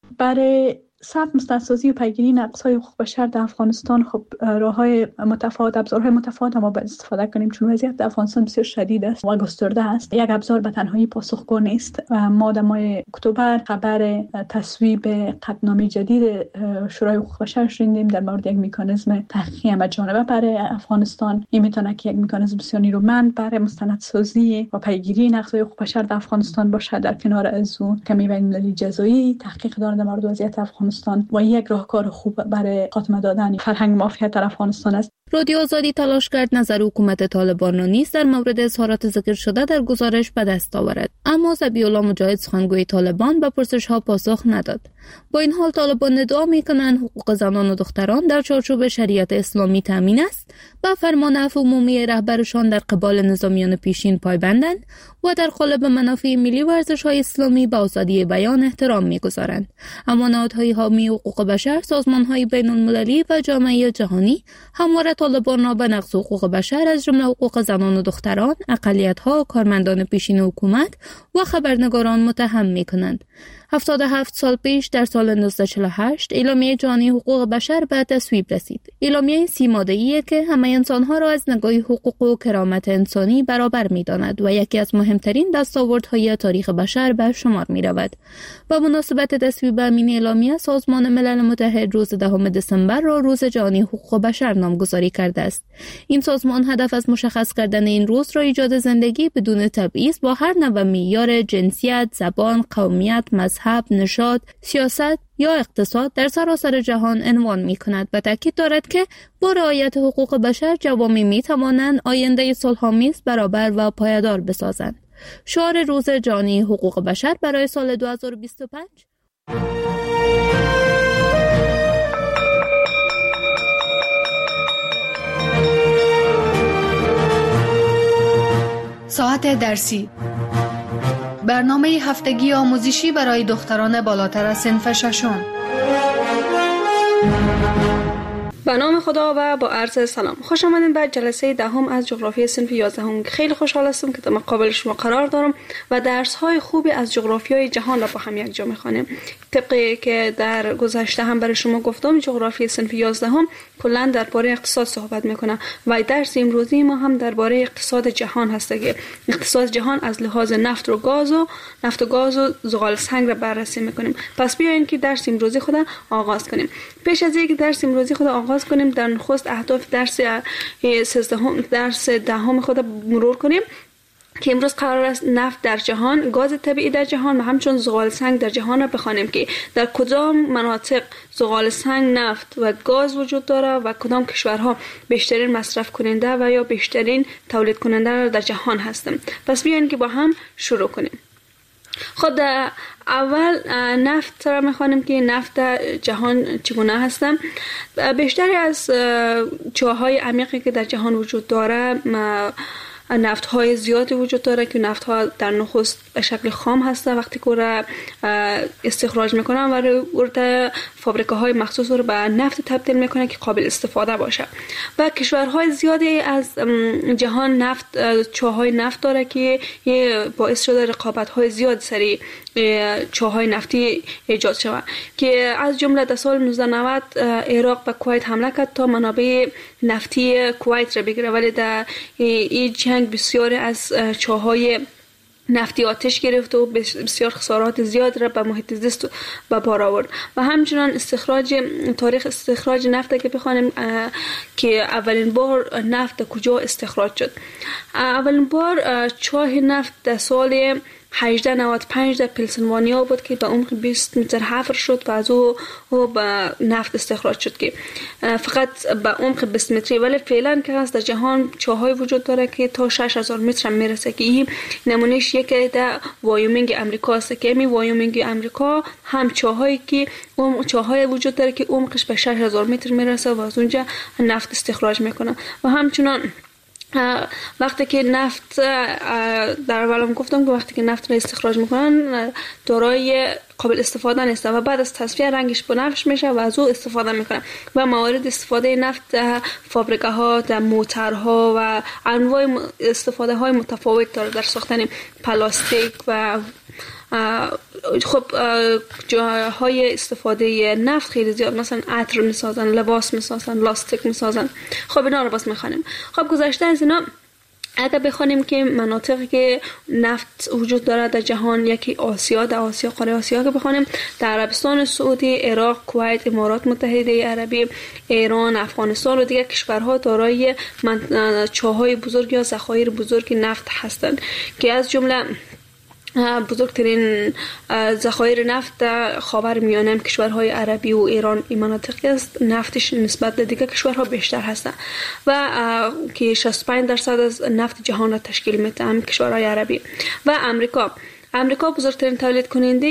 برای ثبت مستندسازی و پیگیری نقض‌های حقوق بشر در افغانستان خب راه‌های متفاوت، ابزارهای متفاوت ما باید استفاده کنیم، چون وضعیت در افغانستان بسیار شدید است و گسترده است. یک ابزار به تنهایی پاسخگو نیست. ما در ماه اکتبر خبر تصویب قطعنامه جدید شورای حقوق بشر شنیدیم در مورد یک مکانیزم تحقیقی همه‌جانبه برای افغانستان. این میتونه که یک مکانیزم بسیار نیرومند برای مستندسازی و پیگیری نقض‌های حقوق بشر در افغانستان باشد، در کنار از اون کمی بین‌المللی جزایی تحقیق دارند در مورد وضعیت افغانستان و یک راهکار خوب برای خاتمه دادن فرهنگ مافیات در افغانستان است. رادیو آزادی تلاش کرد نظر حکومت طالبان را نیز در مورد اظهارات ذکر شده در گزارش به دست آورد، اما ذبیح الله مجاهد، سخنگوی طالبان، به پرسش‌ها پاسخ نداد. با این حال طالبان ادعا می‌کنند حقوق زنان و دختران در چارچوب شریعت اسلامی تامین است، به فرمان عفو عمومی رهبرشان در قبال نظامیان پیشین پایبندند و در قالب منافع ملی و ارزش‌های اسلامی به آزادی بیان احترام می‌گذارند. اما نهادهای حامی حقوق بشر، سازمان‌های بین‌المللی و جامعه جهانی همواره طالبان را به نقض حقوق بشر از جمله حقوق زنان و دختران، اقلیت‌ها، کارمندان پیشین حکومت و خبرنگاران متهم می‌کنند. 77 سال پیش در سال 1948 اعلامیه جهانی حقوق بشر به تصویب رسید. اعلامیه 30 ماده‌ایه که همه انسان‌ها را از نگاه حقوق و کرامت انسانی برابر می‌داند و یکی از مهمترین دستاوردهای تاریخ بشر به شمار می‌رود. با مناسبت تصویب این اعلامیه سازمان ملل متحد روز 10 دسامبر را روز جهانی حقوق بشر نامگذاری کرده است. این سازمان هدف از مشخص کردن این روز را ایجاد زندگی بدون تبعیض با هر نوع معیار جنسیت، زبان، قومیت، مذهب، نژاد، سیاست یا اقتصاد در سراسر جهان عنوان می‌کند و تاکید دارد که با رعایت حقوق بشر جوامع می‌توانند آینده صلح‌آمیز، برابر و پایدار بسازند. شعار روز جهانی حقوق بشر برای سال 2025 ساعت درسی، برنامه هفتگی آموزشی برای دختران بالاتر از صنف ششم. به نام خدا و با عرض سلام. خوش آمدین به جلسه دهم از جغرافی صنف 11. خیلی خوشحال هستم که در مقابل شما قرار دارم و درس های خوبی از جغرافیای جهان را با هم یک جا می‌خوانیم. طبقی که در گذشته هم برای شما گفتم، جغرافی صنف 11 کلا درباره اقتصاد صحبت میکنه و درس امروزی ما هم درباره اقتصاد جهان هست که اقتصاد جهان از لحاظ نفت و گاز و زغال سنگ را بررسی میکنیم. پس بیاین که درس امروزی خود آغاز کنیم. پیش از اینکه درس امروزی خود آغاز کنیم، در نخست اهداف درس دهم خود مرور کنیم که امروز قرار است نفت در جهان، گاز طبیعی در جهان و همچون زغال سنگ در جهان را بخوانیم که در کدام مناطق زغال سنگ، نفت و گاز وجود داره و کدام کشورها بیشترین مصرف کننده و یا بیشترین تولید کننده در جهان هستند. پس بیاین که با هم شروع کنیم. خود اول نفت را میخوانیم که نفت جهان چگونه هستند. بیشتری از چاه‌های عمیقی که در جهان وجود داره نفت های زیادی وجود داره که نفت ها در نخست به شکل خام هسته. وقتی که را استخراج میکنن و ورده فابریکه های مخصوص رو به نفت تبدیل میکنن که قابل استفاده باشه و کشورهای زیادی از جهان نفت چاهای نفت داره که باعث شده رقابت های زیاد سری چاهای نفتی ایجاد شود که از جمله در سال 1990 عراق به کویت حمله کرد تا منابع نفتی کویت را بگیره، ولی در این جنگ بسیاری از چاهای نفتی آتش گرفت و بسیار خسارات زیاد را به محیط زیست به بار آورد. و همچنان تاریخ استخراج نفت که بخوانیم که اولین بار نفت کجا استخراج شد. اولین بار چاه نفت در سال 1895 در پنسیلوانیا بود که به عمق 20 متر حفر شد و از او به نفت استخراج شد که فقط به عمق 20 متری، ولی فعلا که هست در جهان چاهای وجود داره که تا 6000 متر میرسه که این نمونهش یکی در وایومینگ امریکا است که این وایومینگ امریکا هم چاهایی که چاهای وجود داره که عمقش به 6000 متر میرسه و از اونجا نفت استخراج میکنه. و همچنان وقتی که نفت در اولم گفتم که وقتی که نفت را استخراج میکنن دارای قابل استفاده نیست و بعد از تصفیه رنگش بنفش میشه و از او استفاده میکنن و موارد استفاده نفت در فابریکه ها، در موترها و انواع استفاده های متفاوت داره، در ساختن پلاستیک و خب جاهای استفاده نفت خیلی زیاد، مثلا عطر میسازن، لباس میسازن، لاستیک میسازن. خب اینا رو بس میخوانیم. خب گذشته از اینا اگر بخوانیم که مناطقی که نفت وجود داره در جهان، یکی آسیا، در آسیا قاره آسیا که بخوانیم، در عربستان سعودی، عراق، کویت، امارات متحده عربی، ایران، افغانستان و دیگر کشورها دارای چاهای بزرگ یا ذخایر بزرگ نفت هستند که از جمله بزرگترین ذخایر نفت در خاورمیانه کشورهای عربی و ایران این مناطقی است. نفتش نسبت به دیگر کشورها بیشتر هست و که 65% از نفت جهان را تشکیل میده هم کشورهای عربی. و امریکا امریکا بزرگترین تولید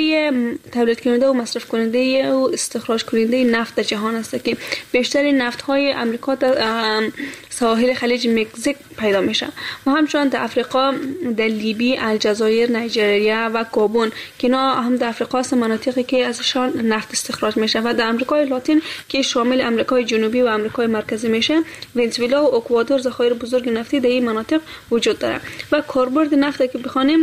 کننده و مصرف کننده و استخراج کننده نفت در جهان است که بیشترین نفت های امریکا در ساحل خلیج مکزیک پیدا میشه و همچنین در افریقا، در لیبی، الجزایر، نیجریه و گابون که اینا هم در افریقا است، مناطقی که ازشان نفت استخراج میشه و در آمریکای لاتین که شامل آمریکای جنوبی و آمریکای مرکزی میشه، ونزوئلا و اکوادور ذخایر بزرگ نفتی در این مناطق وجود داره و کاربرد نفت که بخوانیم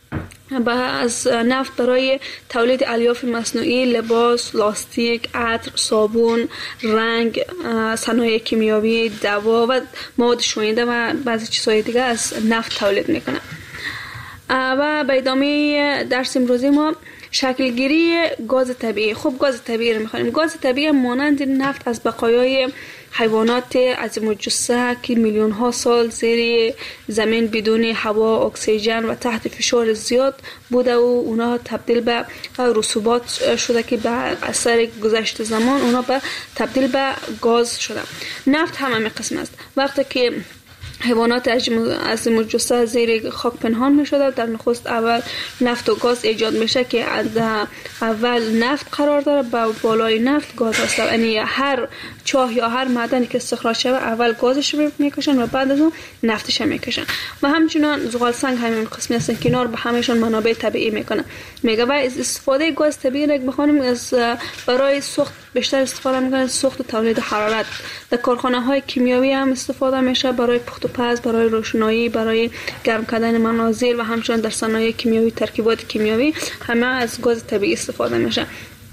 از نفت برای تولید الیاف مصنوعی، لباس، لاستیک، عطر، صابون، رنگ، صنایع کیمیاوی، دوا و مواد شوینده و بعضی چیزهای دیگه از نفت تولید میکنه. و به ادامه درس امروزی ما شکلگیری گاز طبیعی. خب گاز طبیعی رو میخوانیم. گاز طبیعی مانند نفت از بقایای حیوانات عظیم الجثه که میلیون ها سال زیر زمین بدون هوا، اکسیژن و تحت فشار زیاد بوده و اونا تبدیل به رسوبات شده که به اثر گذشت زمان اونا تبدیل به گاز شده. نفت هم همین قسم است. وقتی که حیوانات عظیم الجثه زیر خاک پنهان می شده، در نخست اول نفت و گاز ایجاد میشه که اول نفت قرار داره، با بالای نفت گاز هست. یعنی هر چاه یا هر معدنی که استخراج شده اول گازش میکشن و بعد از اون نفتش میکشن. و همچنین زغال سنگ همین قسمی هستن که اینا رو به همهشون منابع طبیعی میکنن. میگه و استفاده گاز طبیعی رو بخوانیم از برای سوخت بیشتر استفاده میکنن، سوخت و تولید حرارت. در کارخانه های کیمیاوی هم استفاده میشه، برای پخت و پز، برای روشنایی، برای گرم کردن منازل و همچنین در صنایع کیمیاوی، ترکیبات کیمیاوی همه از گاز طبیعی استفاده میشه.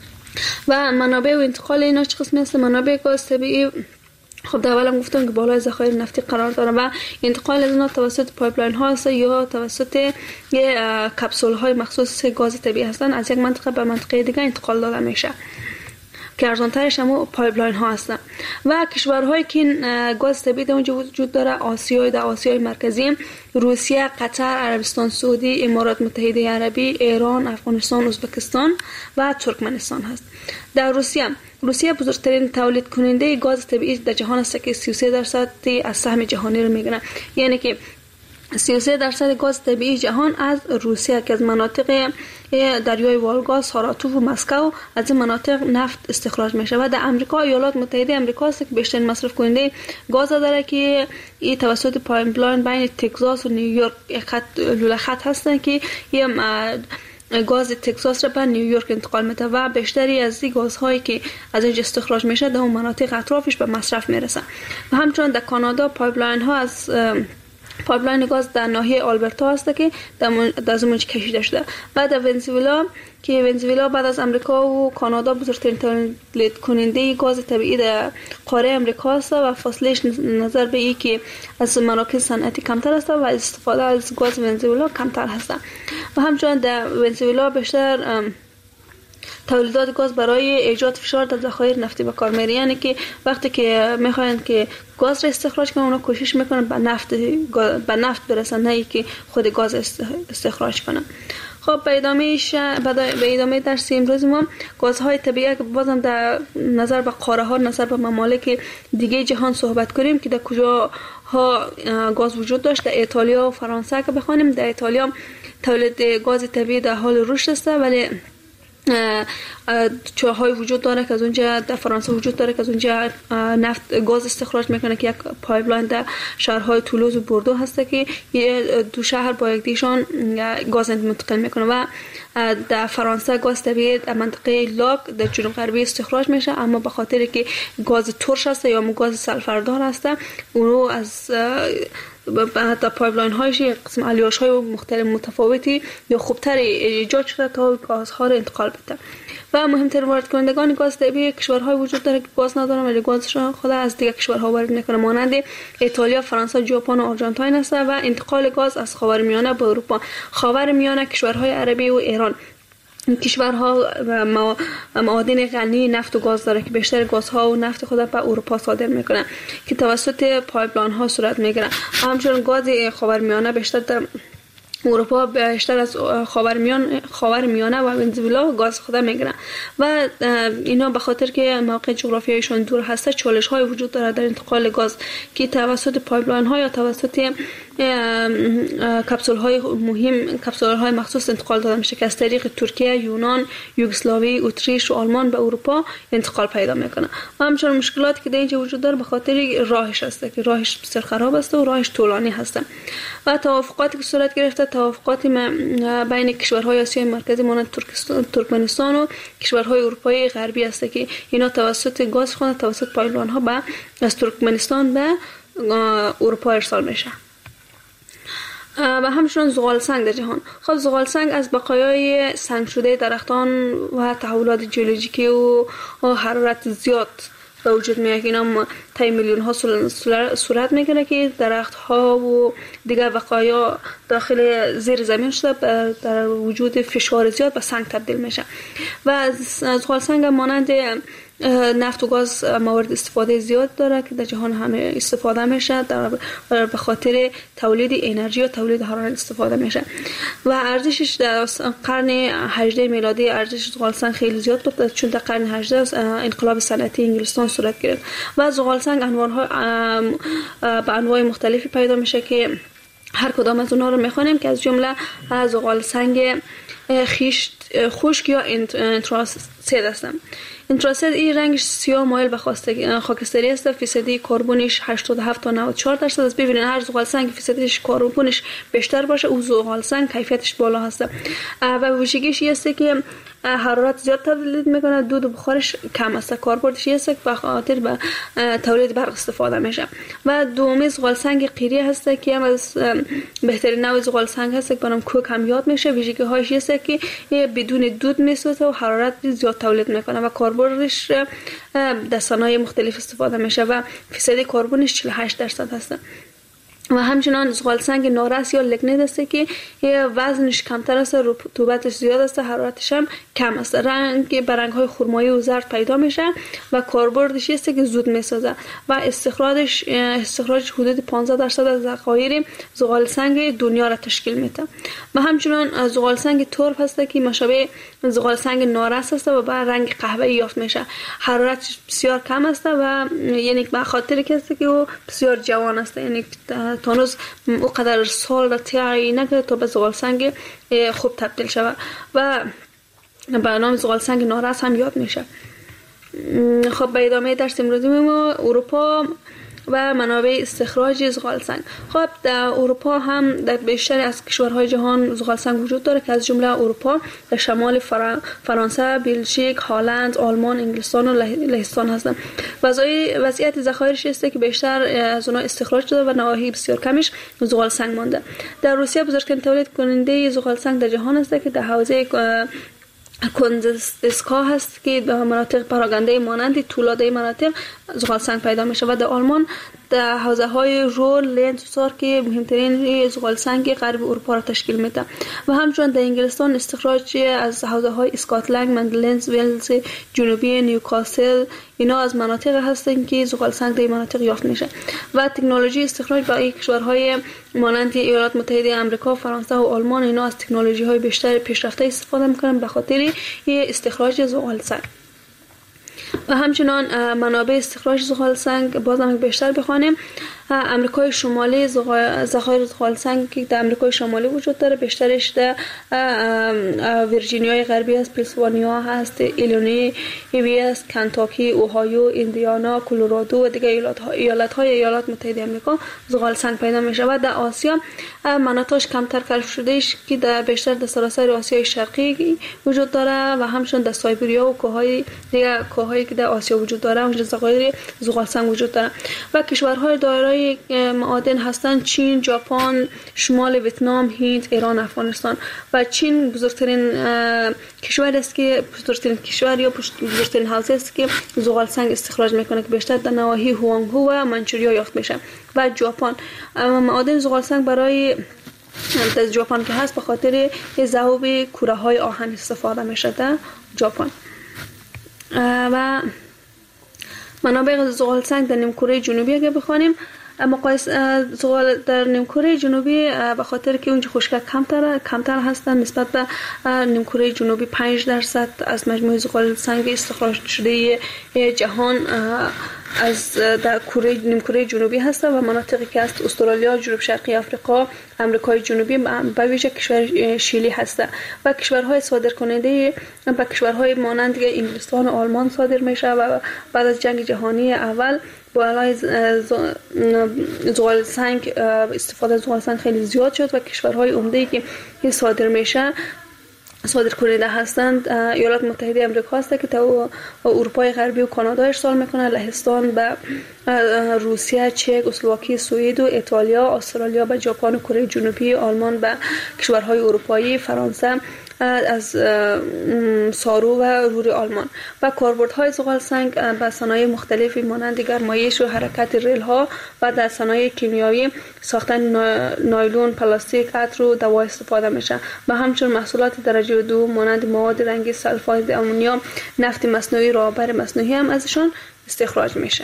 و منابع و انتقال اینا چه قسمی هست؟ منابع گاز طبیعی خب در اولم گفتم که بالای ذخایر نفتی قرار داره و انتقال از اونها توسط پایپلاین ها هست یا توسط کپسول های مخصوص گاز طبیعی هستن، از یک منطقه به منطقه دیگه انتقال داده میشه که ارزانترش هم پایپلاین ها هستن. و کشورهایی که گاز طبیعی در اونجا وجود داره، در آسیای مرکزی، روسیه، قطر، عربستان سعودی، امارات متحده عربی، ایران، افغانستان، ازبکستان و ترکمنستان هست. در روسیه بزرگترین تولید کننده گاز طبیعی در جهان است که 33% از سهم جهانی رو میگیره. یعنی که 33% گاز طبیعی جهان از روسیه که از مناطق دریای والگا، ساراتوف و مسکو از این مناطق نفت استخراج میشه. و در آمریکا، ایالات متحده آمریکا است که بیشترین مصرف کننده گاز داره که این توسط پایپلاین بین تگزاس و نیویورک لوله خط هستن که گاز تگزاس را به نیویورک انتقال میده و بیشتری از این گازهایی که از اینجا استخراج میشه در اون مناطق اطرافش به مصرف میرسن. و همچنین در کانادا پایپلاین ها از پایپلاین گاز در ناحیه آلبرتا هست که در زمانش کشیده شده. و در ونزوئلا بعد از امریکا و کانادا بزرگترین تولید کننده گاز طبیعی در قاره امریکا است و فاصلهش نظر به این که از مراکز صنعتی کمتر است و استفاده از گاز ونزوئلا کمتر هست. و همچنین در ونزوئلا بیشتر تولیدات گاز برای ایجاد فشار در ذخایر نفتی به کار میره. یعنی که وقتی که میخواین که گاز را استخراج کنن، اونا کوشش میکنن به نفت برسن، نه که خود گاز استخراج کنن. خب به ادامه درس امروز ما گازهای طبیعی که بازم در نظر به قاره ها، نظر به ممالک دیگه جهان صحبت کنیم که در کجا ها گاز وجود داشت. در ایتالیا و فرانسه که بخوانیم، در ایتالیا تولید گاز طبیعی در حال رشد است، ولی چاهای وجود داره که از اونجا در فرانسه وجود داره که از اونجا نفت گاز استخراج میکنه که یک پایپلاین در شهرهای تولوز و بوردو هست که دو شهر با یکدیشان گاز منتقل میکنه. و در فرانسه گاز طبیعی در منطقه لاک در جنوب غربی استخراج میشه، اما به خاطر که گاز ترش هست یا گاز سلفردار هست، اونو از در پایپلاین هایش قسم الیاش های مختلف متفاوتی یا خوبتر ایجاد شده تا گازها را انتقال بده. و مهمترین وارد کنندگان گاز طبیعی کشورهای وجود داره که گاز ندارن ولی گازشون خود از دیگر کشورها وارد میکنه، مانند ایتالیا، فرانسه، ژاپن و آرژانتین است. و انتقال گاز از خاورمیانه به اروپا، خاورمیانه کشورهای عربی و ایران، این کشورها معادن غنی نفت و گاز داره که بیشتر گازها و نفت خود به اروپا صادر میکنن که توسط پایپلاین ها صورت میگیره. همچنین گاز خاورمیانه بیشتر در اروپا بیشتر از خاورمیانه و ونزوئلا گاز خود میگیرن و اینا به خاطر که موقع جغرافیایشون دور هست چالش های وجود داره در انتقال گاز که توسط پایپلاین ها یا توسط کپسول های مخصوص انتقال داده میشه که از طریق ترکیه، یونان، یوگسلاوی، اتریش و آلمان به اروپا انتقال پیدا میکنه. و همچنین مشکلاتی که در اینجا وجود داره به خاطر راهش هست که راهش بسیار خراب است و راهش طولانی هست. و توافقاتی که صورت گرفته، توافقاتی بین کشورهای آسیای مرکزی مانند ترکمنستان و کشورهای اروپای غربی است که اینا توسط گاز خونه توسط پایپلاین ها از ترکمنستان به اروپا ارسال میشه. و همچنین زغال سنگ در جهان. خب زغال سنگ از بقایای سنگ شده درختان و تحولات ژئولوژیکی و حرارت زیاد به وجود میاد. اینا طی میلیون ها صورت میکنه که درخت ها و دیگر بقایا داخل زیر زمین شده در وجود فشار زیاد به سنگ تبدیل میشه. و زغال سنگ مانند نفت و گاز موارد استفاده زیاد داره که در جهان همه استفاده میشه، به خاطر تولید انرژی و تولید حرارت استفاده میشه. و ارزشش در قرن 18 میلادی ارزش زغال سنگ خیلی زیاد بود، چون در قرن 18 انقلاب صنعتی انگلستان صورت گرفت و زغال سنگ به انواع مختلفی پیدا میشه که هر کدام از اونها رو میخوانیم که از جمله زغال سنگ خشک یا انتراسید هستن. انتراسید این رنگش سیاه مایل به خاکستری است. فیصدی کربنش 87 تا 94% است. ببینید هر زغال سنگ فیصدیش کربنش بیشتر باشه او زغال سنگ کیفیتش بالا هست. و ویژگیش این است که حرارت زیاد تولید میکنه، دود و بخارش کم است. کاربردش این است که به خاطر به تولید برق استفاده میشه. و دومی زغال سنگ قیری هست که هم از بهترین نوع زغال سنگ هست که بنام کوک هم یاد میشه. ویژگی هاش است که بدون دود میسوزه و حرارت زیاد تولید میکنه و کاربردش در صنایع مختلف استفاده میشه و فیصد کربنش 48% هست. و همچنان زغال سنگ نارس یا لگنیت است که وزنش کمتر است، رطوبتش زیاد است، حرارتش هم کم است. رنگ های خرمایی و زرد پیدا میشه و کاربردش است که زود میسازه و استخراجش حدود 15% از ذخایر زغال سنگ دنیا را تشکیل میده. و همچنان زغال سنگ ترب هست که مشابه زغال سنگ نارس است و با رنگ قهوه‌ای یافت میشه. حرارتش بسیار کم است و یعنی به خاطر که او بسیار جوان است، یعنی تانوز او قدر سال را طی نکرده تا به زغال سنگ خوب تبدیل شود و به نام زغال سنگ نارس هم یاد میشه. خب به ادامه درس امروزی ما اروپا و منابع استخراج زغال سنگ. خب در اروپا هم در بیشتر از کشورهای جهان زغال سنگ وجود داره که از جمله اروپا در شمال فرانسه، بلژیک، هلند، آلمان، انگلستان و لهستان هستند. وضعیت ذخایرش است که بیشتر از اونها استخراج شده و نواحی بسیار کمش زغال سنگ مانده. در روسیه بزرگترین تولید کننده زغال سنگ در جهان است که در حوزه کندزسکا هست که در مناطق پراگنده مانند تولاده مناطق زغال سنگ پیدا میشه و در آلمان در حوزه های رول، لنز و سار که مهمترین زغال سنگ غرب اروپا را تشکیل میده. و همچنین در انگلستان استخراج از حوزه های اسکاتلند، مندلنز، ولز جنوبی، نیوکاسل اینا از مناطق هستند که زغال سنگ در این مناطق یافت میشه. و تکنولوژی استخراج برای کشورهای مانند ایالات متحده آمریکا، فرانسه و آلمان اینا از تکنولوژی های بیشتر پیشرفته استفاده میکنن به خاطر استخراج زغال سنگ. و همچنان منابع استخراج زغال سنگ بازم بیشتر بخوانیم. امریکای شمالی ذخایر زغال سنگ که در امریکای شمالی وجود داره بیشترش در ویرجینیای غربی است، پنسیلوانیا هست، ایلینوی است، کنتاکی، اوهایو، ایندیانا، کلرادو و دیگر ایالات متحده آمریکا زغال سنگ پیدا میشه. و در آسیا مناطقش کمتر کشف شده است که در بیشتر در سراسر آسیای شرقی وجود داره و همچنین در سایبریا و کوههای که در آسیا وجود داره اونجا ذخایر زغال سنگ وجود داره. و کشورهای دارای معادن هستند چین، ژاپن، شمال ویتنام، هند، ایران، افغانستان. و چین بزرگترین کشور است که بزرگترین حوزه است که زغال سنگ استخراج میکنه که بیشتر در نواحی هوانگهو و منچوریا یافت میشه. و ژاپن معادن زغال سنگ برای در ژاپن که هست به خاطر ذوب کوره های آهن استفاده میشه در ژاپن. و منابع زغال سنگ در نیمکره جنوبی اگه بخوانیم زغال در نیمکره جنوبی به خاطر که اونجا خشکی کمتر هستن نسبت به نیمکره جنوبی 5% از مجموع زغال سنگ استخراج شده جهان از در نیمکره جنوبی هست و مناطقی که است استرالیا، جنوب شرقی آفریقا، آمریکای جنوبی، به ویژه کشور شیلی هست و کشورهای صادرکننده به کشورهای مانند انگلستان و آلمان صادر میشه و بعد از جنگ جهانی اول با علای زغال سنگ استفاده از زغال سنگ خیلی زیاد شد و کشورهای عمده‌ای که صادر میشه صادر کننده هستند ایالات متحده آمریکا است که تا اروپای غربی و کانادا ارسال میکنه، لهستان به روسیه، چک، اسلواکی، سوئد و ایتالیا، استرالیا به ژاپن و کره جنوبی، آلمان به کشورهای اروپایی، فرانسه از سارو و رور آلمان و کاربردهای زغال سنگ به صنایع مختلفی مانند گرمایش و حرکت ریل ها و در صنایع کیمیایی ساختن نایلون، پلاستیک، عطر و دوا استفاده میشه و همچنین محصولات درجه 2 مانند مواد رنگی، سلفات آمونیوم، نفت مصنوعی، رابر مصنوعی هم ازشان استخراج میشه.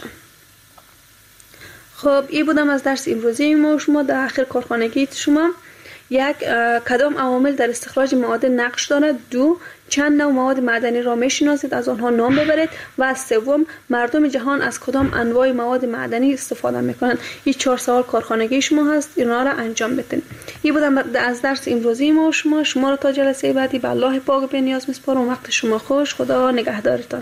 خب این بودم از درس امروزی ما. شما در آخر کارخانگی شما یک، کدام عوامل در استخراج مواد نقش دارد؟ 2، چند نوع مواد معدنی را میشناسید، از آنها نام ببرید و 3، مردم جهان از کدام انواع مواد معدنی استفاده میکنند. این 4 سوال کارخانگی شما هست، اینا را انجام بدین. این بودم از درس امروزی ما. شما را تا جلسه بعدی به الله پاک بی نیاز میسپارم. وقت شما خوش، خدا نگهدارتان.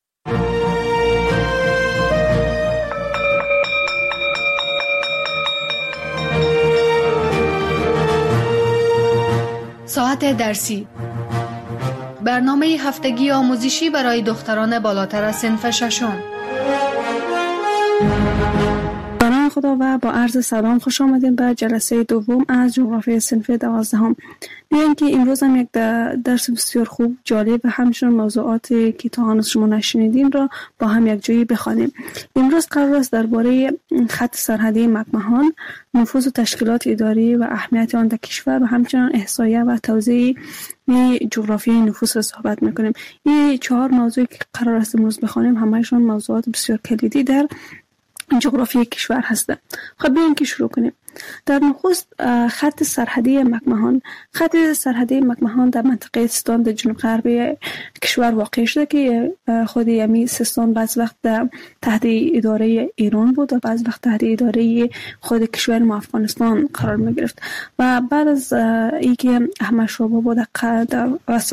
ساعت درسی، برنامه هفتگی آموزشی برای دختران بالاتر از صنف ششم. برای خدا و با عرض سلام خوش آمدین به جلسه دوم از جغرافی صنف 12. بیاین که امروز هم یک درس بسیار خوب، جالب و همچنین موضوعاتی که تا هنوز شما نشنیدین را با هم یک جایی بخوانیم. امروز قرار است درباره خط سرحدی مکمهان، نفوذ و تشکیلات اداری و اهمیت آن در کشور و همچنین احصایه و توزیع جغرافی نفوس را صحبت میکنیم. این 4 موضوعی که قرار است امروز بخوانیم همه‌شون موضوعات بسیار کلیدی در جغرافی کشور هستند. خب بیاین که شروع کنیم. در نخست خط سرحدی مکمهان. خط سرحدی مکمهان در منطقه سیستان در جنوب غربی کشور واقع شده که خود یمی سیستان بعض وقت تحت اداره ایران بود و بعض وقت تحت اداره خود کشور ما افغانستان قرار می گرفت و بعد از اینکه احمد شاه بابا در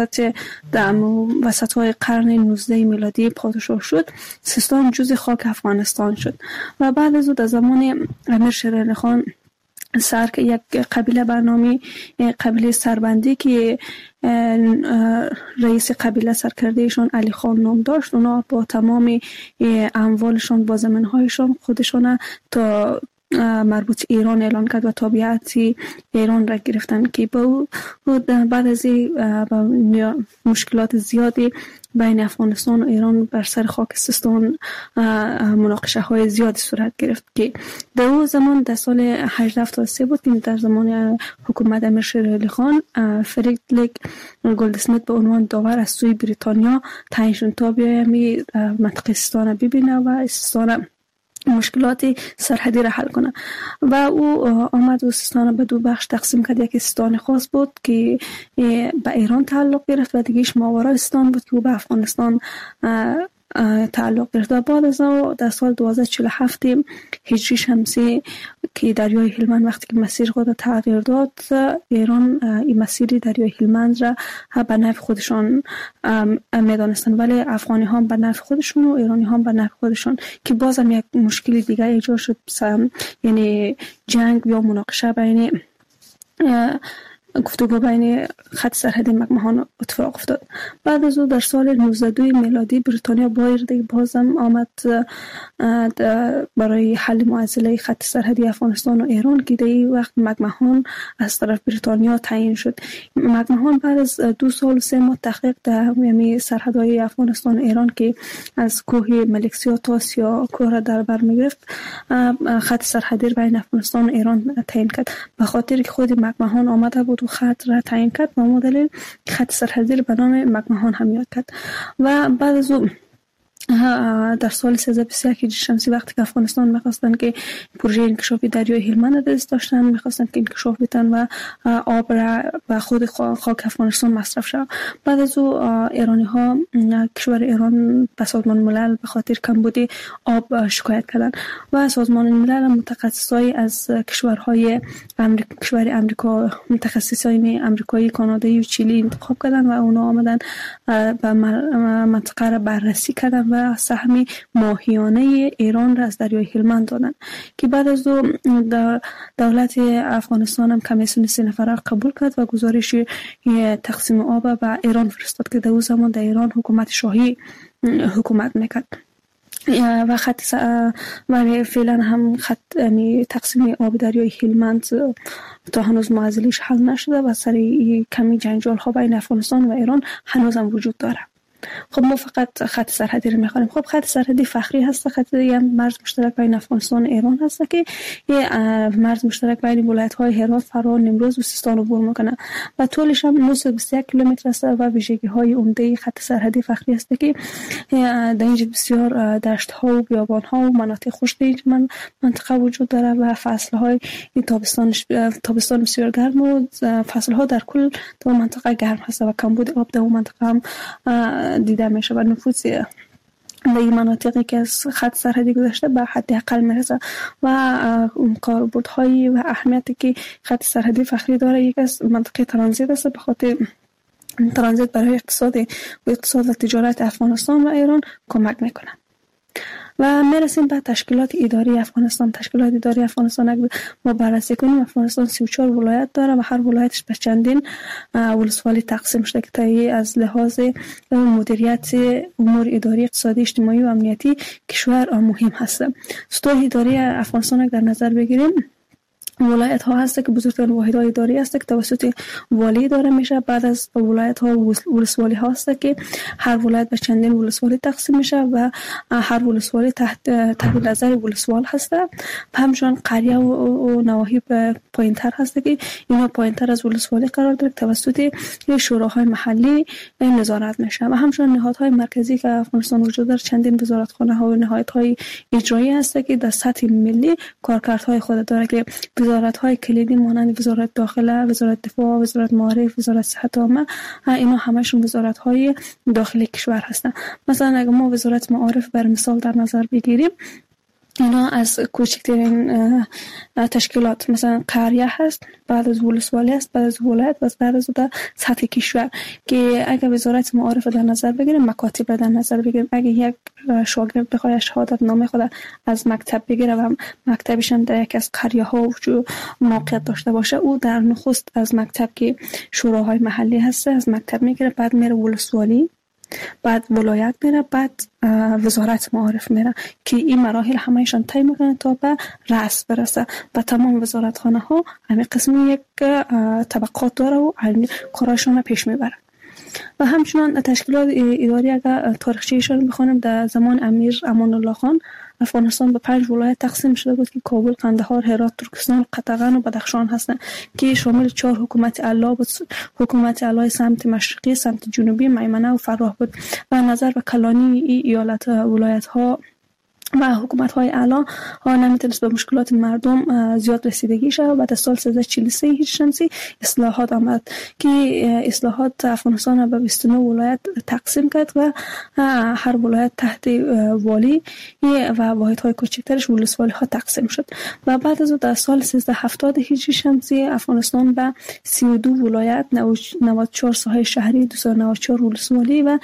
وسط های قرن 19 میلادی پادشاه شد، سیستان جزء خاک افغانستان شد و بعد از او در زمان امیر شیر علی خان یک قبیله برنامه قبیله سربندی که رئیس قبیله سرکردهشان علی خان نام داشت، اونا با تمام اموالشان، با زمین‌هایشان خودشان تا مربوط ایران اعلان کرد و تابعیت ایران را گرفتن که بعد از مشکلات زیادی بین افغانستان و ایران بر سر خاک سیستان مناقشه های زیادی صورت گرفت که در اون زمان در سال 1873 بود که در زمان حکومت امیر شیر علی خان فریدریک گلدسمیت به عنوان داور از سوی بریتانیا تعیین شد تا بیاید منطقه سیستان ببینه و سیستان مشکلات سرحدی را حل کنه و او آمد و سیستان به 2 بخش تقسیم کرد. یکی سیستان خاص بود که به ایران تعلق گرفت و دیگهش ماورای سیستان بود که او به افغانستان تعلق گرفت. بعد از او در سال 1247 هجری شمسی که دریای هلمند وقتی که مسیر خود تغییر داد، ایران این مسیر دریای هلمند را به نفع خودشان میدانستن، ولی افغانی ها به نفع خودشون و ایرانی ها به نفع خودشون، که بازم یک مشکل دیگه ایجاد شد، یعنی جنگ یا مناقشه بین گفتگو بین خط سرحدی مکمهان اتفاق افتاد. بعد از او در سال 1902 میلادی بریتانیا بازم آمد برای حل معضله خط سرحدی افغانستان و ایران که در این وقت مکمهان از طرف بریتانیا تعیین شد. مکمهان بعد از 2 سال و 3 ماه تحقیق در سرحدهای افغانستان و ایران که از کوه ملکسیا تا سیا کوه را در بر می‌گرفت، خط سرحدی بین افغانستان و ایران تعیین کرد. به خاطر که خود مکمهان آمده بود و خط را تعیین کرد، با مدل خط سرحدی به نام مکمهان هم یاد کرد و بعد از او در سال 1321 هجری شمسی وقتی که افغانستان می‌خواستن که پروژه انکشافی دریای هلمند دست داشتن، می‌خواستن که انکشاف بدن و آب را به خود خاک افغانستان مصرف شود. بعد از او ایرانی‌ها، کشور ایران به سازمان ملل به خاطر کمبود آب شکایت کردند و سازمان ملل متخصصای از کشور آمریکا، متخصصای آمریکایی، کانادایی و چیلی انتخاب کردند و اونا آمدن به منطقه را بررسی کردند و سهم ماهیانه ایران را از دریای هلمند دادند که بعد از دولت افغانستان هم کمیسیون 3 نفره قبول کرد و گزارش تقسیم آب به ایران فرستاد که در اون زمان در ایران حکومت شاهی حکومت میکرد و ولی فعلا هم تقسیم آب دریای هلمند تا هنوز معضلش حل نشده و سر کمی جنجال ها بین افغانستان و ایران هنوز هم وجود داره. خب ما فقط خط سرحدی رو می‌خوایم. خب خط سرحدی فخری هست، خط مرز مشترک بین افغانستان و ایران هست که یه مرز مشترک بین ولایت‌های هرات، فراه، نیمروز و سیستان عبور می‌کنه و طولش هم 921 کیلومتر است و ویژگی‌های عمده خط سرحدی فخری است که در اینجا بسیار دشت‌ها و بیابان‌ها و مناطق خشک این منطقه وجود داره و فصل‌های تابستان بسیار گرم و فصل‌ها در کل در منطقه گرم هست و کمبود آب در منطقه هم دیده میشه و نفوذ در این مناطقی که از خط سرحدی گذشته به حد اقل میرسه و کاربردهای و اهمیتی که خط سرحدی فخری داره یک از منطقه ترانزیت است. به خاطر ترانزیت برای اقتصاد و تجارت افغانستان و ایران کمک میکنه. و میرسیم به تشکیلات اداری افغانستان. تشکیلات اداری افغانستان اگه ما بررسی کنیم، افغانستان 34 ولایت داره و هر ولایتش به چندین ولسوالی تقسیم شده که از لحاظ مدیریت امور اداری، اقتصادی، اجتماعی و امنیتی کشور مهم هست. سطوح اداری افغانستان اگه در نظر بگیریم، ولایت ها هست که بزرگترین واحدهای اداری است که توسط والی اداره میشه. بعد از ولایت ها ولسوالی ها هست که هر ولایت به چندین ولسوالی تقسیم میشه و هر ولسوالی تحت نظر ولسوال هست. همچنین قریه و نواحی پایینتر هست که اینا پایینتر از ولسوالی قرار داره توسط شوراهای محلی نظارت میشه. و همچنین نهادهای مرکزی که افغانستان وجود داره، چندین وزارتخانه ها و نهادهای اجرایی هست که در سطح ملی کارکردهای خود داره که وزارت‌های کلیدی مانند وزارت داخله، وزارت دفاع، وزارت معارف، وزارت صحت عامه، اینا همشون وزارت‌های داخلی کشور هستن. مثلا اگه ما وزارت معارف بر مثال در نظر بگیریم، اینا از کوچکترین تشکیلات مثلا قریه هست، بعد از ولسوالی است، بعد از ولایت و بعد از در سطح کشور که اگر وزارت معارف در نظر بگیریم، مکاتب در نظر بگیریم، اگر یک شاگرد بخواد شهادت نامه خود از مکتب بگیره و مکتبش هم در یک از قریه ها موقعیت داشته باشه، او در نخست از مکتب که شوراهای محلی هست از مکتب میگیره، بعد میره ولسوالی، بعد ولایت میره، بعد وزارت معارف میره که این مراحل همهشان طی میکنه تا به رأس برسه. و تمام وزارتخانه ها همه قسمی یک طبقات داره و کاراشون پیش میبره. و همچنان تشکیلات اداری اگر تاریخچه‌شون بخونیم، در زمان امیر امان الله خان افغانستان به 5 ولایت تقسیم شده بود که کابل، قندهار، هرات، ترکستان، قطغن و بدخشان هستند که شامل 4 حکومت اعلی بود. حکومت اعلی سمت مشرقی، سمت جنوبی، میمنه و فراه بود. و نظر به کلانی ایالت ولایت ها و حکومت‌های اعلی ها نمیتونست به مشکلات مردم زیاد رسیدگی شد. و بعد از سال 1343 هجری شمسی اصلاحات آمد که اصلاحات افغانستان به 29 ولایت تقسیم کرد و هر ولایت تحت والی و واحدهای کوچکترش ولسوالی ها تقسیم شد. و بعد از در سال 1370 هجری شمسی افغانستان به 32 ولایت، 94 ساحه شهری، 294 ولسوالی و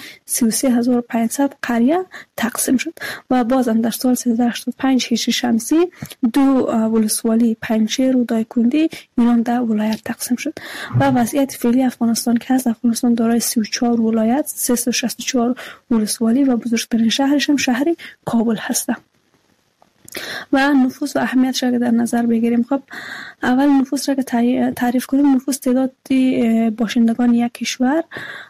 33500 قریه تقسیم شد. و بازم در سال 1385 هجری شمسی 2 ولسوالی، پنجشیر و دایکنډی اینا در ولایت تقسیم شد. و وضعیت فعلی افغانستان که هست، افغانستان دارای 34 ولایت، 364 ولسوالی و بزرگترین شهرش هم شهر کابل هسته. و نفوس و اهمیتش را در نظر بگیریم. خب اول نفوس را که تعریف کنیم، نفوس تعداد باشندگان یک کشور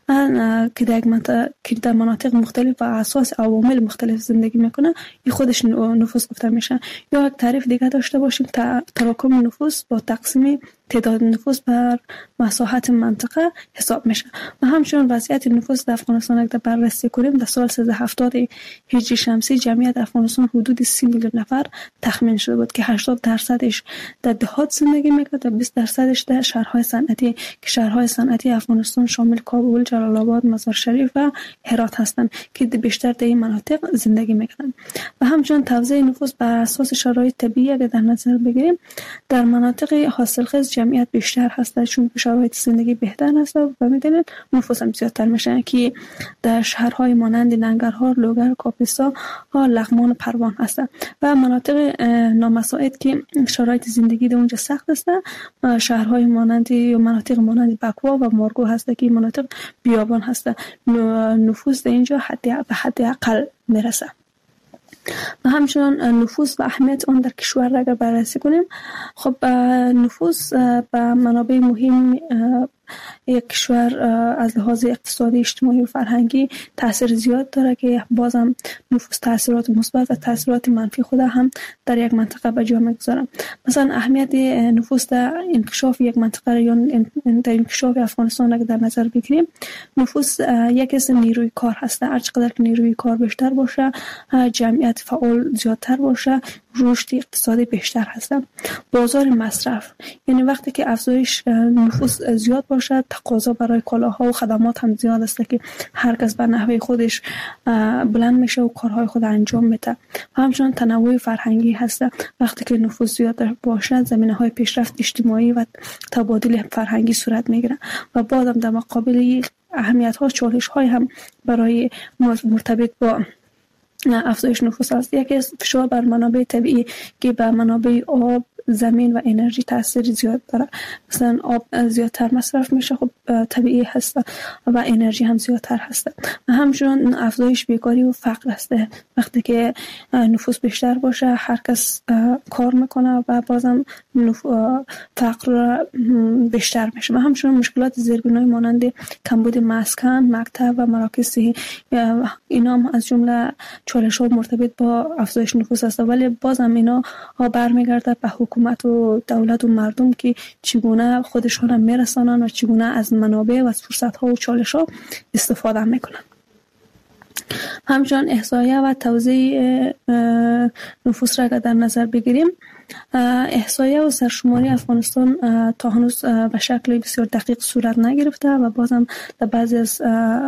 که در مناطق مختلف و اساس عوامل مختلف زندگی میکنه، این خودش نفوس گفته میشه. یا یک تعریف دیگه داشته باشیم، تراکم نفوس با تقسیم تعداد نفوس بر مساحت منطقه حساب میشه. و همچنین وضعیت نفوس در افغانستان اگر بررسی کنیم در سال 1370 هجری شمسی جمعیت افغانستان حدود 30 میلیون نفر تخمین شده بود که 80% در دهات زندگی میکرد و 20% در شهرهای صنعتی که شهرهای صنعتی افغانستان شامل کابل، جلال آباد، مزار شریف و هرات هستند که بیشتر در این مناطق زندگی میکنند. و همچنین توزیع نفوس بر اساس شرایط طبیعی اگر در نظر بگیریم در مناطق حاصلخیز جمعیت بیشتر هست چون شرایط زندگی بهتر هست و میدونید نفوس هم زیادتر میشه که در شهرهای مانند ننگرهار، لوگر، کاپیسا ها، لغمان، پروان هستند و مناطق نامساعد که شرایط زندگی در اونجا سخت است شهرهای مانند یا مناطق مانند بکوا و مارگو هست که مناطق بیابان هست. نفوس در اینجا به حد اقل میرسه. و همچنان نفوس و اهمیت آن در کشور را اگر بررسی کنیم، خب نفوس به منابع مهم یک کشور از لحاظ اقتصادی، اجتماعی و فرهنگی تاثیر زیاد داره که بازم نفوس تاثیرات مثبت و تاثیرات منفی خود هم در یک منطقه به جا میگذارن. مثلا اهمیت نفوس در انکشاف یک منطقه یا در انکشاف افغانستان اگر در نظر بگیریم، نفوس یک از نیروی کار هست. هر چقدر که نیروی کار بیشتر باشه، جمعیت فعال زیادتر باشه، رشد اقتصادی بیشتر هست. بازار مصرف، یعنی وقتی که افزایش نفوس زیاد باشه، تقاضا برای کالاها و خدمات هم زیاد است که هر کس به نحوه خودش بلند میشه و کارهای خود انجام میده. همچنین تنوع فرهنگی هست. وقتی که نفوس زیاد باشه، زمینه‌های پیشرفت اجتماعی و تبادل فرهنگی صورت میگیره و بعدم در مقابل اهمیت‌ها چالش‌های هم برای مرتبط با افزایش نفوس است. یکی از فشار بر منابع طبیعی که به منابع آب، زمین و انرژی تاثیر زیاد داره. مثلا آب زیادتر مصرف میشه، خب طبیعی هست و انرژی هم زیادتر هست. و همچنین افزایش بیکاری و فقر است. وقتی که نفوس بیشتر باشه، هر کس کار میکنه و بازم فقر بیشتر میشه. و همچنین مشکلات زیربنایی مانند کمبود مسکن، مکتب و مراکز صحی، اینا هم از جمله چالش‌ها مرتبط با افزایش نفوس است. ولی بازم اینا برمیگرده به حکومت و دولت و مردم که چگونه خودشون میرسانن و چگونه از منابع و از فرصت‌ها و چالش‌ها استفاده میکنن. همچنین احصایه و توزیع نفوس را در نظر بگیریم، احصایه و سرشماری افغانستان تا هنوز به شکل بسیار دقیق صورت نگرفته و بازم در بعضی از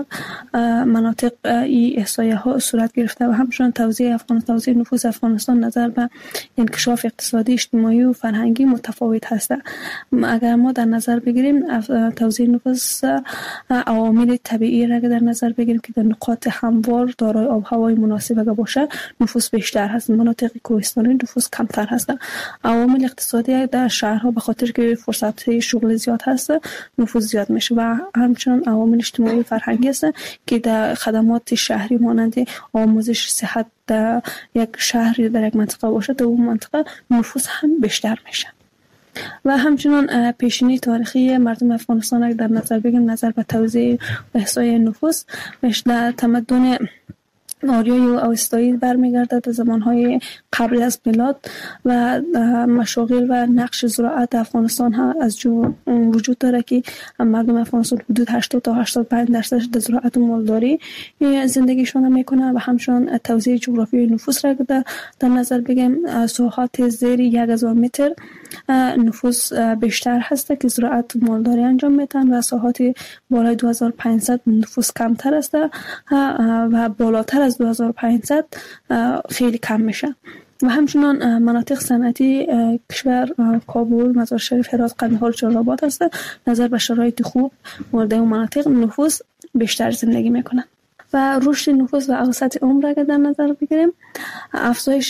مناطق این احصایه ها صورت گرفته و همچنین توزیع نفوس افغانستان نظر به انکشاف اقتصادی، اجتماعی و فرهنگی متفاوت هست. اگر ما در نظر بگیریم توزیع نفوس عوامل طبیعی را در نظر بگیریم که در نقاط هموار دارای آب هوای مناسب اگر باشه نفوس بیشتر هست، مناطق کوهستانی نفوس کمتر هست. عوامل اقتصادی در شهرها به خاطر که فرصت شغل زیاد هست نفوذ زیاد میشه و همچنین عوامل اجتماعی فرهنگی است که در خدمات شهری مانند آموزش، صحت در یک شهری در یک منطقه باشه، در اون منطقه نفوذ هم بیشتر میشه. و همچنین پیشینی تاریخی مردم افغانستان اگر در نظر بگیریم، نظر به توزیع و احصای نفوس در تمدن آریایی و اوستایی برمیگردد به زمانهای قبل از میلاد و مشاغل و نقش زراعت افغانستان ها از وجود داره که مردم افغانستان حدود 80 تا 85% در زراعت و مالداری زندگیشون میکنه و همچنین توزیع جغرافیایی نفوس را در نظر بگیم، ساحات زیر 1000 متر نفوس بیشتر هست که زراعت و مالداری انجام میدن و ساحات بالای 2500 نفوس کمتر است و بالاتر از 2500 خیلی کم میشه. و همچنان مناطق صنعتی کشور کابل، مزار شریف، هرات، قندهار، جلال آباد هست. نظر به شرایط خوب مورد اون مناطق نفوس بیشتر زندگی میکنن. و رشد نفوس و اوسط عمر اگر در نظر بگیریم، افزایش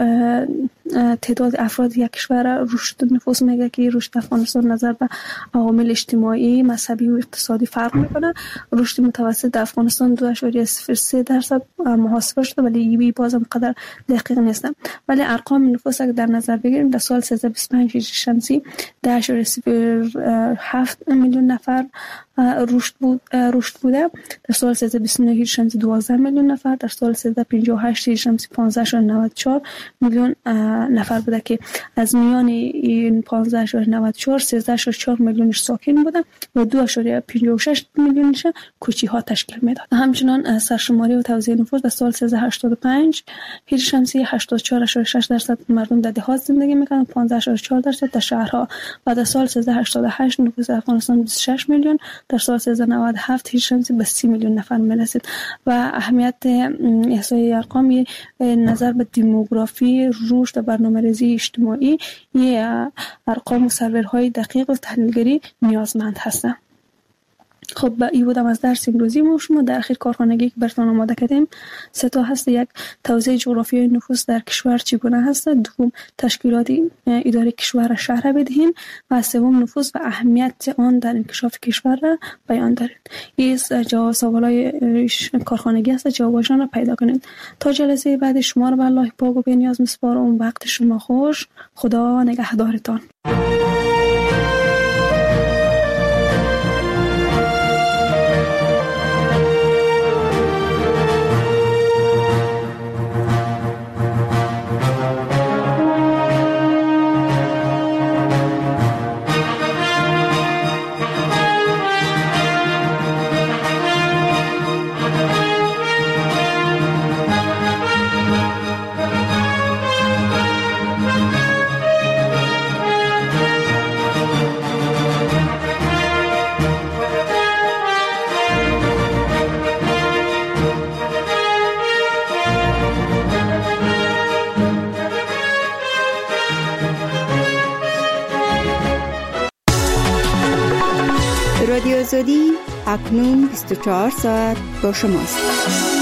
تعداد افراد یک کشور رشد نفوس میگه که رشد افغانستان نظر به عوامل اجتماعی، مذهبی و اقتصادی فرق میکنه. رشد متوسط افغانستان 2.03% محاسبه شده ولی این بازم قدر دقیق نیست. ولی ارقام نفوس اگر در نظر بگیریم، در سال 1325 هجری شمسی 10.07 میلیون نفر رشد بوده. در سال 1329 هجری شمسی 12 میلیون نفر، در سال 1358 هجری شمسی 15.94 میلیون نفر بوده که از میان این 15.94 13.4 میلیونش ساکن بوده و 2.56 میلیونش کوچی ها تشکیل میداد. همچنان سرشماری و توزیع نفوس در سال 1385 هجری شمسی 84.6% مردم در دهات زندگی میکنن، 15.4% در شهرها و در سال 1388 نفوس افغانستان 26 میلیون، در سال 1397 هجری شمسی به 30 میلیون نفر میرسید و اهمیت احصای ارقام نظر به دموگرافی، رشد و برنامه‌ریزی اجتماعی ارقام و سرورهای دقیق و تحلیلگری نیازمند هستند. خب این بودم از درس امروزی ما. شما در اخیر کارخانگی که براتون آماده کردیم 3 تا هست. یک، توزیع جغرافیایی نفوس در کشور چگونه هست. دوم، تشکیلات اداره کشور را شرح بدهیم و سوم، نفوس و اهمیت آن در انکشاف کشور را بیان دارید. این جواب سوالای کارخانگی است، جوابشان را پیدا کنید. تا جلسه بعد شما را به الله پاک و بی‌نیاز میسپارم. وقت شما خوش. خدا نگهدارتان. رادیو آزادی اکنون 24 ساعت با شماست.